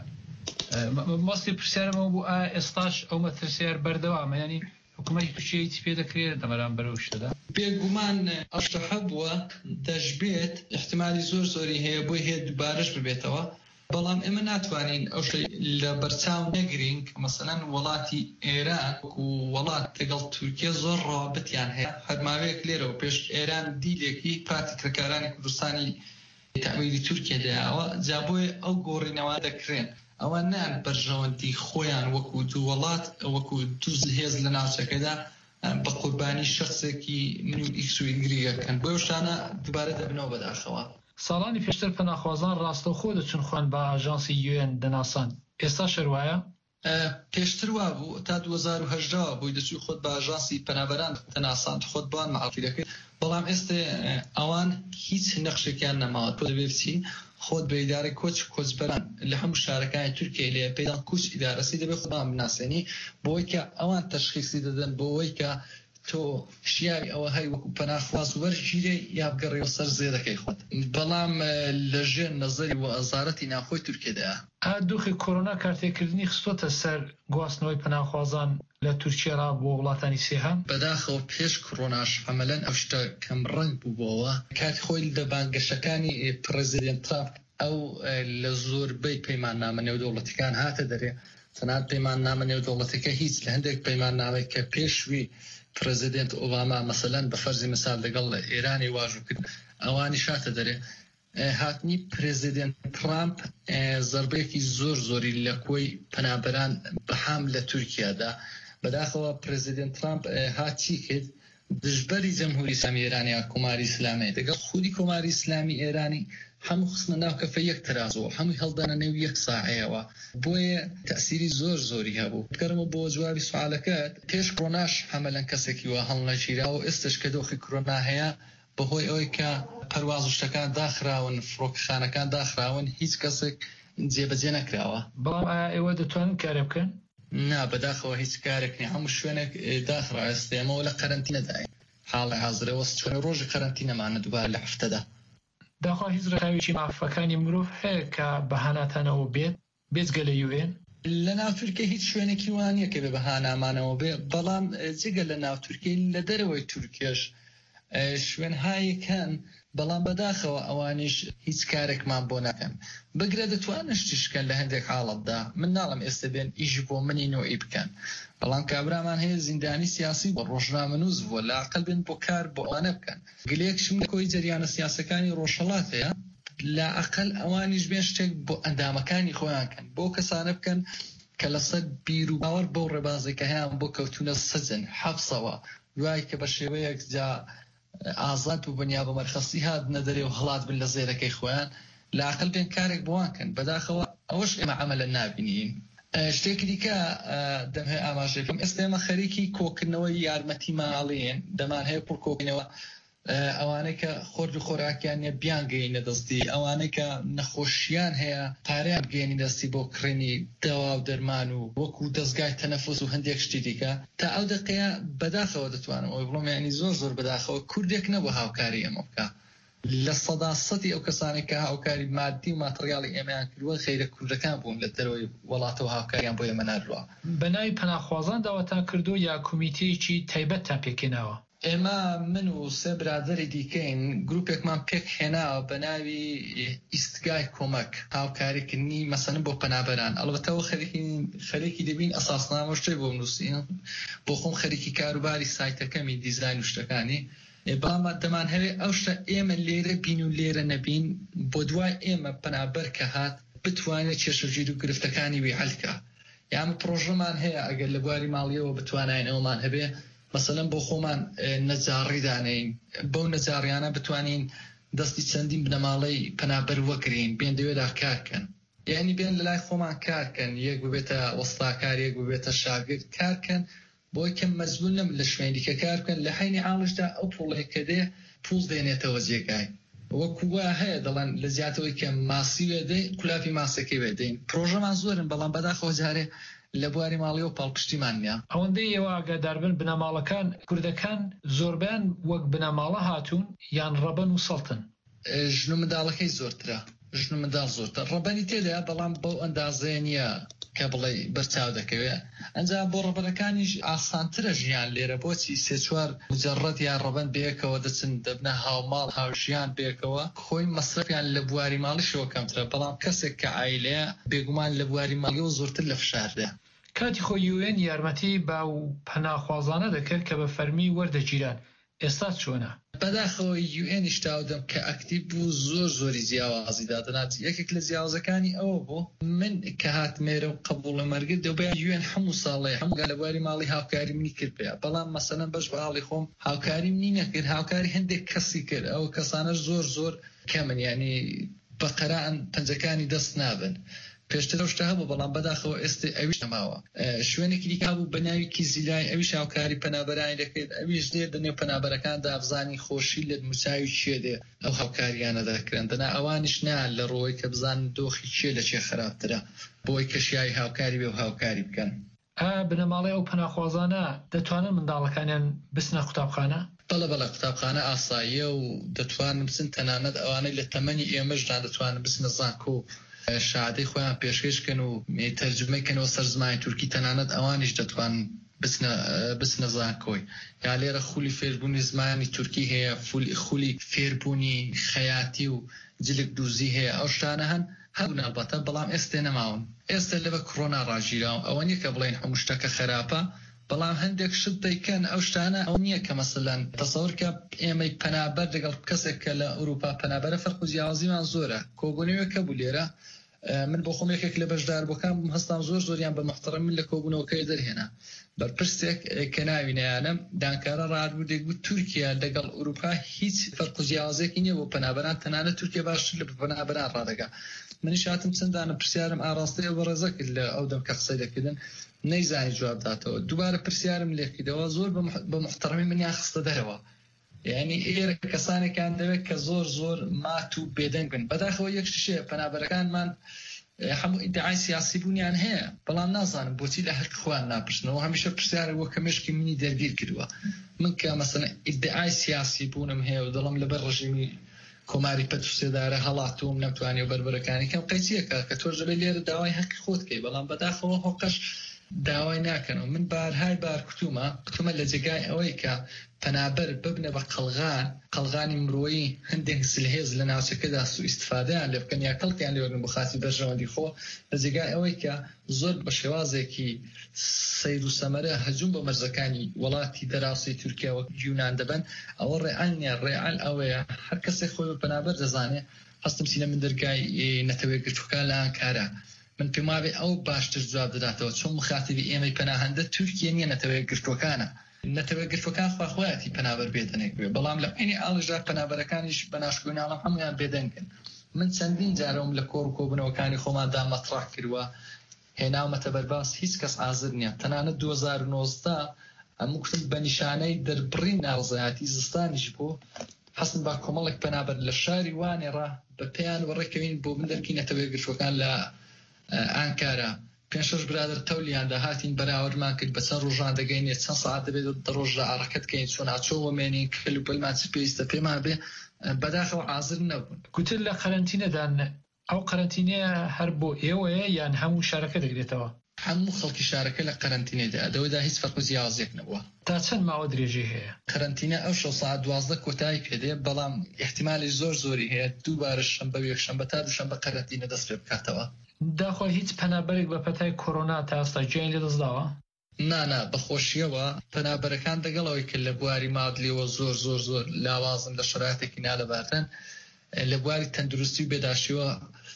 مەستی پرسیارەمەوە بوو ئایا ئێستاش ئەو مەترسیار بەردەوامە، ینی حکوومەتی تورکیا هیچ پێ دەکرێت دەمەران بەرەو شتەدا؟ بێگومان ئەوشتە هەبووە دەشبێت احتیمالی زۆر زۆری هەیە بۆی هەیە دووبارەش ببێتەوە، بەڵام ئێمە ناتوانین ئەو لە بەرچاو نەگرین کە مەسەلەن وڵاتی ئێران و وڵات لەگەڵ تورکیا زۆر ڕابەتیان هەیە. هەرماوەیەک لێرەوە پێش ئێران دیلێکی پراتیکەکارانی کوردستانی تەعمیری تورکیا دایەوە، جا بۆیە ئەو گۆڕینەوە دەکرێن. ئەوە نان بەرژەوەندی خۆیان وەکو دوو وڵات وەکو دوو هێز لە ناوچەکەدا بە قوربانی شخصێکی من و ئیکس و ئینگریەکەن، بۆ شتانە دووبارە دەبنەوە بەداخەوە. ساڵانی پێشتر پەناخوازان ڕاستەوخۆ دەچون خوان بە ئاژانسی یو ئێن دەناسان، ئێستا شەروایە؟ پێشتر وا بوو تا دوو هەزار و هەژدە بووی دەچوو خۆت بە ئاژانسی پەنابەران دەناسان، خۆت بوان مەعافی دەکرد، بەڵام ئێستا ئەوان هیچ نەخشێکیان نەماوە. تۆ دەبێ بچی خۆت بە ئیدارەی کۆچ کۆچبەران لە هەموو شارەکانی تورکیا لێ پێدان کوچ ئیدارەسی دەبێت خۆمان بناسێنی، بۆی کە ئەوان تەشخیصی دەدەن بۆەوەی کە تۆ شیاوی ئەوە هەی وەکو پەناخواز وەرگیرێ یا بگەڕێەوە سەر زێرەکەی خۆت، بەڵام لە ژێر نەزەری و ئەزارەتی ناخۆی تورکیادایە. ئا دۆخی کۆرۆنا کارتێکردنی خستۆتە سەر گواستنەوەی پەناخوازان لە تورکیا بۆ وڵاتانی سێهەم؟ بەداخەوە پێش کۆرۆناش عەمەلەن ئەو شتە کەم ڕەنگ بووبەوە، کاتی خۆی لە بانگەشەکانی پرەزیدنت ترامپ ئەو لە زۆربەی پەیماننامە نێودەوڵەتیەکان هاتە دەرێ، تەنانەت پەیماننامە نێودەوڵەتیەکە هیچ لە هەندێک پەیماننامەی کە پێشوی پرەزیدنت ئۆباما مەسەلەن بە فەرزی مثال لەگەڵ ئێرانی واژوو کرد ئەوانی شاتە دەرێ. هاتنی پرەزیدنت ترامپ زەربەیەکی زۆر زۆری لە کۆی پەنابەران بەهام لە تورکیادا. بەداخەوە پرەزیدنت ترامپ هاتی کرد دژبەری جەمهوری ئیسلامی ئێرانیا کۆماری ئیسلامی دەگەڵ خودی کۆماری ئیسلامی ئێرانی هەموو خستنە ناو کەفە یەک تەرازەوە، هەمووی هەڵدانە نێو یەک ساعەیەوە، بۆیە تەسیری زۆر زۆری هەبوو. بکەرەوە بۆ جوابی سوالەکەت، پێش کۆرۆناش عەمەلەن کەسێکی وە هەڵنەگیراوە، ئێستش کە دۆخی کۆرۆنا هەیە بەهۆی ئەوەی کە پەرواز و شتەکان داخراون، فڕۆکەخانەکان داخراون، هیچ کەسێک جێبەجێ نەکراوە. بەڵام ئایا ئێوە دەتوانن کارێ بکەن؟ نا، بەداخەوە هیچ کارێک نیە، هەموو شوێنێک داخرا ئێستێمەوە لە قەرەنتینەداین، حاڵی حازرەوە چۆن ڕۆژی قەرەنتینەمانە دووبارە لە هەفتەدا. داخوا هیچ ڕێکاوێکی مافەکانی مرۆڤ هەیە کە بەهاناتانەوە بێت بێجگە لە یو ئێن؟ لە ناو تورکیا هیچ شوێنێکی وانە کە بێ بەهانامانەوە بێ، بەڵام جگە لە ناو تورکیا لە دەرەوەی تورکیاش شوێنهایەکان، بەڵام بەداخەوە ئەوانیش هیچ کارێکمان بۆ ناکەن. بگرە دەتوانن شتیشکەن لە هەندێک حاڵەتدا، من ناڵم ئێستا بێن ئیژ بۆ منی نۆئی بکەن، بەڵام کابرامان هەیە زیندانی سیاسی بۆ ڕۆژنامەنووس بووە لە عەقڵ بێن بۆ کار بۆ ئەوانە بکەن. گلەیەکشم لە کۆی جەریانە سیاسەکانی ڕۆژهەڵات هەیە، لە عەقڵ ئەوانیش بێن شتێک بۆ ئەندامەکانی خۆیان کەن، بۆ کەسانە بکەن کە لەسەر بیر و باوەڕ بەو ڕێبازێکە هەیەیان بۆ کەوتونە سەجن حەبسەوە، دوای کە بە شێوەیەک جا ئازاد و بنیا بە مەرخەسی هات نەدەرێ و هەڵات بن لە زێرەکەی خۆیان، لە عەقڵ بێن کارێک بۆوانکەن. بەداخەوە ئەوەش ئێمە عەمەلەن نابینین. شتێکی دیکە دەم هەیە ئاماژەکەم، ئێستا ئێمە خەریکی کۆکردنەوەی یارمەتی ماڵیین، دەمان هەیە پڕ کۆکردنەوە ئەوانەی کە خۆرد و خۆراکیان نیە بیان گەینە دەستی، ئەوانەی کە نەخۆشیان هەیە پارەیان بگەینی دەستی بۆ کڕینی دەوا و دەرمان و وەکو دەستگای تەنەفوس و هەندێک شتی دیکە. تا ئەو دقەیە بەداخەوە دەتوانم ئەوی بڵۆم، یعنی زۆر زۆر بەداخەوە کوردێک نەبوو هاوکاری ئەمە بکە. لە سەدا سەدی ئەو کەسانێک کە هاوکاری مادی و ماتریاڵی ئێمەیان کردووە خەیرە کوردەکان بوون لە دەرەوەی وڵاتەوە هاوکاریان بۆ ئێمە ناردووە. بەناوی پەناخوازان داواتان کردو یا کومیتەیەکی تایبەتتان پێکێناوە؟ ئێمە من و سێ برادری دیکەین گروپێکمان پێک هێناوە بە ناوی ئیستگای کۆمەک، هاوکاریکردنی مەسەن بۆ پەنابەران. ئەڵبەتەوە خەریکی دەبین ئەساسنامە شتێک بۆ بنووسین، بۆ خۆم خەریکی کاروباری سایتەکەمی دیزاین و شتەکانی، بەڵام دەمان هەوێ ئەو شتە ئێمە لێرە بین و لێرە نەبین، بۆ دوای ئێمە پەنابەر کە هات بتوانێت کێشەگیر و گرفتەکانی وی حەلکە. یان پرۆژەمان هەیە ئەگەر لە بواری ماڵیەوە بتوانین ئەومان هەبێ مثلەن بۆ خۆمان نەجاڕی دانین، بەو نەجاڕیانە بتوانین دەستی چەندین بنەماڵەی پەنابەر وەگرین، بێن دەوێدا کارکەن، یعنی بێن لە لای خۆمان کارکەن، یەک ببێتە وەستاکار، یەک ببێتە شاگرد کارکەن، بۆی کە مەجبور نەبن لە شوێنی کە کارکەن، لە حینی حاڵشدا ئەو پوڵێک کە دێ پوڵ دێنێتەوە جێگای. وەکووا هەیە دەڵێن لە زیاتەوەی کە ماسی وێدەی کولاپی ماسەکەی وێدەین پرۆژەمان زۆرن بەڵام بەداخەوە جارێ لە بواری ماڵی و پاڵپشتیمان نیە ئەوەندەی ئێوە ئاگاداربن بنەماڵەکان کوردەکان زۆربیان وەک بنەماڵە هاتوون یان ڕەبەن و سەڵتن ژن و منداڵەکەی زۆرترە ژن و منداڵ زۆرتر ڕەبەنی تێدایە بەڵام بەو ئەندازەیە نییە کە بڵێ بەرچاو دەکەوێت ئەنجام بۆ ڕەبەرەکانیش ئاسانترە ژیان لێرە بۆچی سێ چوار مجەڕەت یان ڕەبەن بەیەکەوە دەچن دەبنە هاوماڵ هاوژیان بێکەوە خۆی مەسرەفیان لە بواری ماڵیشەوە کەمترە بەڵام کەسێک کە عایلەیە بێگومان لە بواری ماڵیەوە زۆرتر لە فشاردە کاتی خۆی یوێن یارمەتی با و پەناخوازانە دەکرد کە بە فەرمی وەردەگیران ئێستا چۆنە بەداخەوە یوئێنیش تاودەم کە ئەکتیب بوو زۆر زۆری جیاوازی دادەنات یەکێک لە جیاوازەکانی ئەوە بوو من کە هاتمێرە و قبوڵە مەرگت دەبێت یوێن هەموو ساڵێ هەموو لە بواری ماڵی هاوکاری منی کرد بێ بەڵام مەسەلەن بەش بە ئاڵی خۆم هاوکاری منی نەکرد هاوکاری هەندێک کەسی کرد ئەوە کەسانەش زۆر زۆر کەمن یعنی بەقەران پەنجەکانی دەست نابن پێشتر شتا هەبوو بەڵام بەداخەوە ئێستا ئەویش نەماوە شوێنێکی دیکە بوو بە ناوی زیلای ئەویش هاوکاری پەنابەرانی دەکرێت ئەویش دێ دەنێ پەنابەرەکان دابزانی خۆشی لە موچاوی چێ دێ ئەو هاوکاریانە دەکرێن دەنا ئەوانیش نان لە ڕۆی کە بزان دۆخی چێ لە چێ خراپترە بۆی کەشیایی هاوکاری بێ و هاوکاری بکەن بنەماڵی ئەو پەناخوازانە دەتوانن منداڵەکانیان بسنە قوتابخانە بەڵە بەڵە قوتابخانە ئاساییە و دەتوانن بچن تەنانەت ئەوانەی لە تەمەنی ئێمەشدا دەتوانن بچنە زانکۆ شادەی خۆیان پێشکەشکەن و تەرجمەیکەنەوە سەر زمانی تورکی تەنانەت ئەوانیش دەتوان بچنە زانکۆی یا لێرە خولی فێربوونی زمانی تورکی هەیە خولی فێربوونی خەیاتی و جلک دووزی هەیە ئەو شتانە هەن هەبوون ئەلبەتە بەڵام ئێستا نەماون ئێستا لەبە کۆڕۆنا ڕاگیراون ئەوە نییە کە بڵێن هەموو شتەکە خراپە بەڵام هەندێک شت دەیکەن ئەو شتانە ئەو نییە کە مەسەلەن تەسەور کە ئێمەی پەنابەر لەگەڵ کەسێک کە لە ئەوروپا پەنابەرە فەرق و جیاوازیمان زۆرە کۆبوونەوەکە بوو لێرە من بۆ خۆم یەکێک لە بەشدار بۆکان هەستان زۆر زۆریان بە محتەرم من لە کۆبوونەوەکەی دەرهێنا بەرپرسێک کە ناوینیانم دانکارە ڕادبوو دەیگوت تورکیا لەگەڵ ئەوروپا هیچ فەرق و جیاوازێکی نییە بۆ پەنابەران تەنانەت تورکیا باشتر لە پەنابەران ڕادەگا منیش هاتم چەندانە پرسیارم ئاراستەیە بە ڕێزە کرد لە ئەو دەم کە قسەی دەکردن نەیزانی جواب داتەوە دووبارە پرسیارم لێکردەوە زۆر بە محتەرمی منیان خستە دەرەوە یعنی ئێرە کەسانێکان دەوێت کە زۆر زۆر مات و بێدەنگ بن بەداخەوە یەک شتێ پەنابەرەکانمان هەموو ئیدعای سیاسی بوونیان هەیە بەڵام نازانم بۆچی لە هەر خوان ناپرسنەوە هەمیشە پرسیارە وەکە مشکی منی دەرگیر کردووە من کە مەسەلەن ئیدعای سیاسی بوونم هەیە و دڵم لەبەر ڕژیمی کۆماری پەتوسێدارە هەڵاتوم نەمتوانی و بەربەرەکانی کەم قەیچیەکە کە تۆ دەبێت لێرە داوای هەقی خۆت کەی بەڵام بەداخەوە هۆقەش داوای ناکەنەوە من بارهای بار کتومە کتومە لە جێگای ئەوەی کە پەنابەر ببنە بە قەڵغان قەڵغانی مرۆیی هەندێک سلهێز لە ناوچەکەدا سو ئیستفادەیان لێ بکەن یا کەڵکیان لێوەرن بۆ خاتی بەرژەوەندی خۆ لە جێگای ئەوەی کە زۆر بە شێوازێکی سەیر و سەمەرە هەجوم بە مەرزەکانی وڵاتی دەراوسی تورکیا وەک یونان دەبن ئەوە ڕێعەل نیە ڕێعەل ئەوەیە هەر کەسێک خۆی بە پەنابەر دەزانێ هەستم سینە من دەرگای نەتەوەیەکگرتوەکان لە ئەنکارە من پێم وابێ ئەو باشتر جواب دەداتەوە چۆن مخاتبی ئێمەی پەناهەندە تورکیا نییە نەتەوەیەکگرتوەکانە نەتەوەیەکگرتوەکان خواخوایەتی پەنابەر بێدەنێک بێ بەڵام لە عینی ئاڵژدا پەنابەرەکانیش بە ناشکۆی ناڵم هەمویان بێدەنگن من چەندین جارەوم لە کۆڕ و کۆبنەوەکانی خۆماندا مەتڕاح کردووە هێناومەتە بەرباس هیچ کەس ئازر نییە تەنانەت دوو هەزار و نۆزدە هەموو کتم بە نیشانەی دەربڕین ناڕزایەتی زستانیش بوو حەسن با کۆمەڵێک پەنابەر لە شاری وانێڕا بە پێیان وەڕێکەوین بۆ من دەرکی نەتەوەیەکگرتوەکان لە ئانکارە پێنج برادر تەولیان داهاتین بەراوردمان کرد بە چەند ڕۆژان دەگەینێت چەند سەعات دەبێت دڕۆژدا ئاڕەکەتکەین چۆن ئاچۆوەمێنین کەل و بەلمان چ پێویستە پێمان بێ بەداخەوە حازر نەبوون گوتر لە قەرەنتینەدان ئەو قەرەنتینەیە هەر بۆ ئێوەیە یان هەموو شارەکە دەگرێتەوە هەموو خەڵکی شارەکە لە قەرەنتینەدا دەوەدا هیچ فەرق و جیاوازێک نەبووە تا چەند ماوە درێژی هەیە قەرەنتینە ئەو شەو ساعت دوازدە کۆتایی پێدێ بەڵام احتیمالی زۆر زۆری هەیە دووبارە شەمبە و یەکشەمبە تا دووشەمبە قەرەنتینە دەست پێ بکاتەوە داخۆ هیچ پەنابەرێک بە پەتای کۆڕۆنا تا ئێستا گوێیان لێ دەستداوە نانا بەخۆشیەوە پەنابەرەکان دەگەڵەوەی کە لە بواری مادلیەوە زۆر زۆر زۆر لاوازم لە شرایەتێکی نالەباتن لە بواری تەندروستی و بێداشتیەوە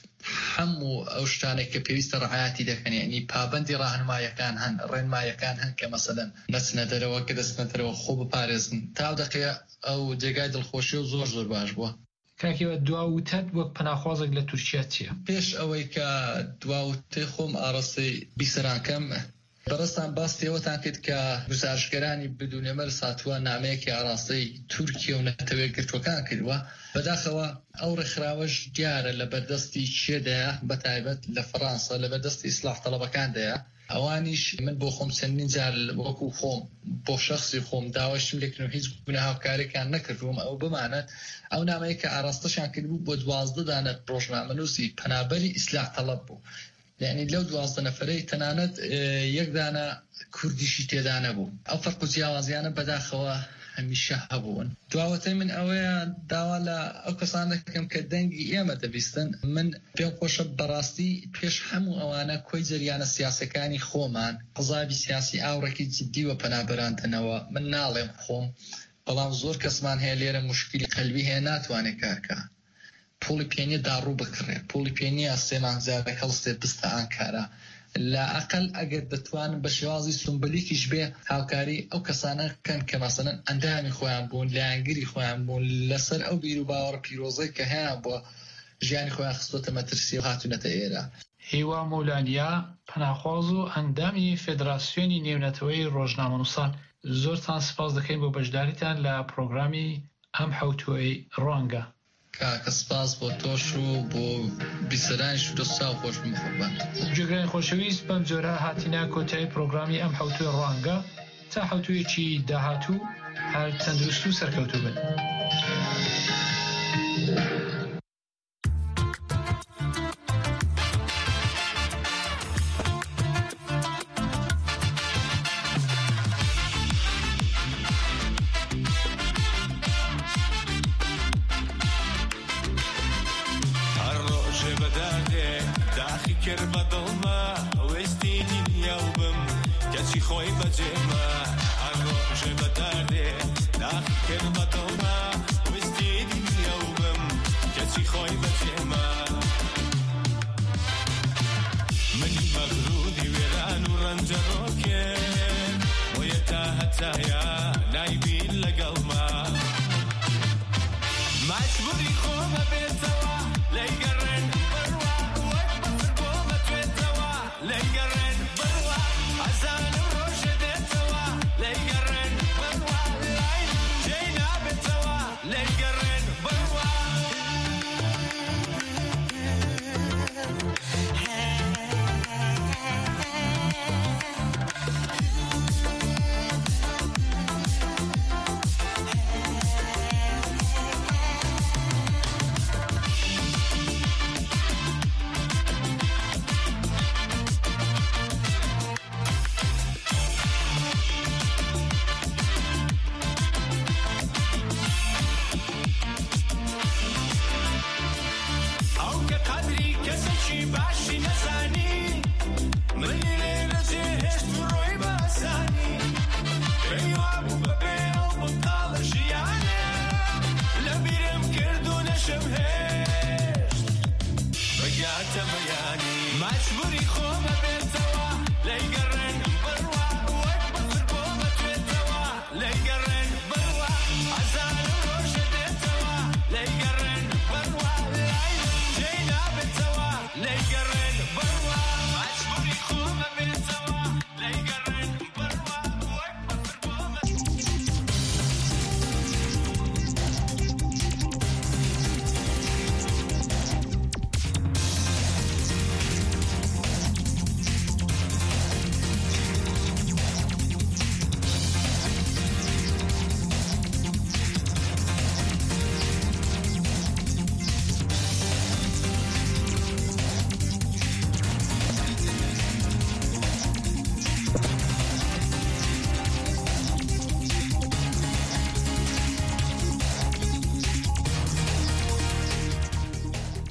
هەموو ئەو شتانێک کە پێویستە ڕعایەتی دەکەن یعنی پابەندی ڕاهنماییەکان هەن ڕێنماییەکان هەن کە مەسەلەن نەچنە دەرەوە کە دەستنەتەرەوە خۆ بپارێزن تا دەقەیە ئەو جێگای دڵخۆشی و زۆر زۆر باش بووە کاکیوە دواوتەت وەک پەناخوازێک لە تورکیا چییە؟ پێش ئەوەی کە دواوتەی خۆم ئاڕاستی بیسەرانکەم بەڕستان باس پێوەتان کرد کە گزارشگەرانی بدونێمەر ساتووە نامەیەکی ئاراستەی تورکیە و نەتەوێ گرتوەکان کردووە. بەداخەوە ئەو ڕێکخراوەش دیارە لە بەردەستی چێدەیە، بەتایبەت لە فەڕەنسا لە بەردەستی ئیسلاح تەڵەبەکاندەیە. ئەوانیش من بۆ خۆم چەندین جار وەکو خۆم بۆ شخصی خۆم داواشم لێکردن و هیچ گوناه هاوکاریان نەکردوم. ئەو بمانەت ئەو نامەیە کە ئاراستەشان کردبوو بۆ دوازدە دانە ڕۆژنامەنووسی پەنابەری ئیسلاح تەڵەب بوو. یعنی لەو دوازدە نەفرەی تەنانەت یەک دانە کوردیشی تێدا نەبوو. ئەو فەرق و جیاوازیانە بەداخەوە هەمیشە هەبوون. دواوەتەی من ئەوەیە داوا لە ئەو کەسان دەکەم کە دەنگی ئێمە دەبیستن. من پێم خۆشە بەڕاستی پێش هەموو ئەوانە کۆی جەریانە سیاسەکانی خۆمان قزابی سیاسی ئاوڕێکی جددی وە پەنابەرانتنەوە. من ناڵێم خۆم، بەڵام زۆر کەسمان هەیە لێرە مشکلی قەلبی هەیە ناتوانێت کارکە. پۆلی پێنیە داڕوو بکڕێ، پۆلی پێنیە سێمان زیادە هەڵستێ بستە ئانکارە. لا ئەقل ئەگەر دەتوانن بە شێوازی سومبلیکیش بێ هاوکاری ئەو کەسانە کەن کە مەسەلەن ئەندامی خۆیان بوون، لایەنگری خۆیان بوون لەسەر ئەو بیر و باوەڕ پیرۆزەی کە هەیە بۆ ژیانی خۆیان خستۆتە مەترسی و هاتوونەتە ئێرە. هیوا مولانیا پەناخواز و ئەندامی فێدراسیۆنی نێونەتەوەی ڕۆژنامەنووسان، زۆرتان سپاس دەکەین بۆ بەشداریتان لە پرۆگرامی ئەم حەوتوەی ڕوانگە. کاکە سپاس بۆ تۆش و بۆ بیسەرانیش و دەستا و خۆش بمخۆبان. جگرانی خۆشەویست بەم جۆرە هاتینا کۆتایی پرۆگرامی ئەم حەوتوەی ڕوانگە. تا حەوتوەیەکی داهاتوو هەر تەندروست و سەرکەوتوو بن.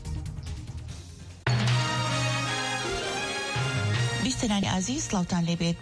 بیسترانی عزیز سلااوتان لێبێت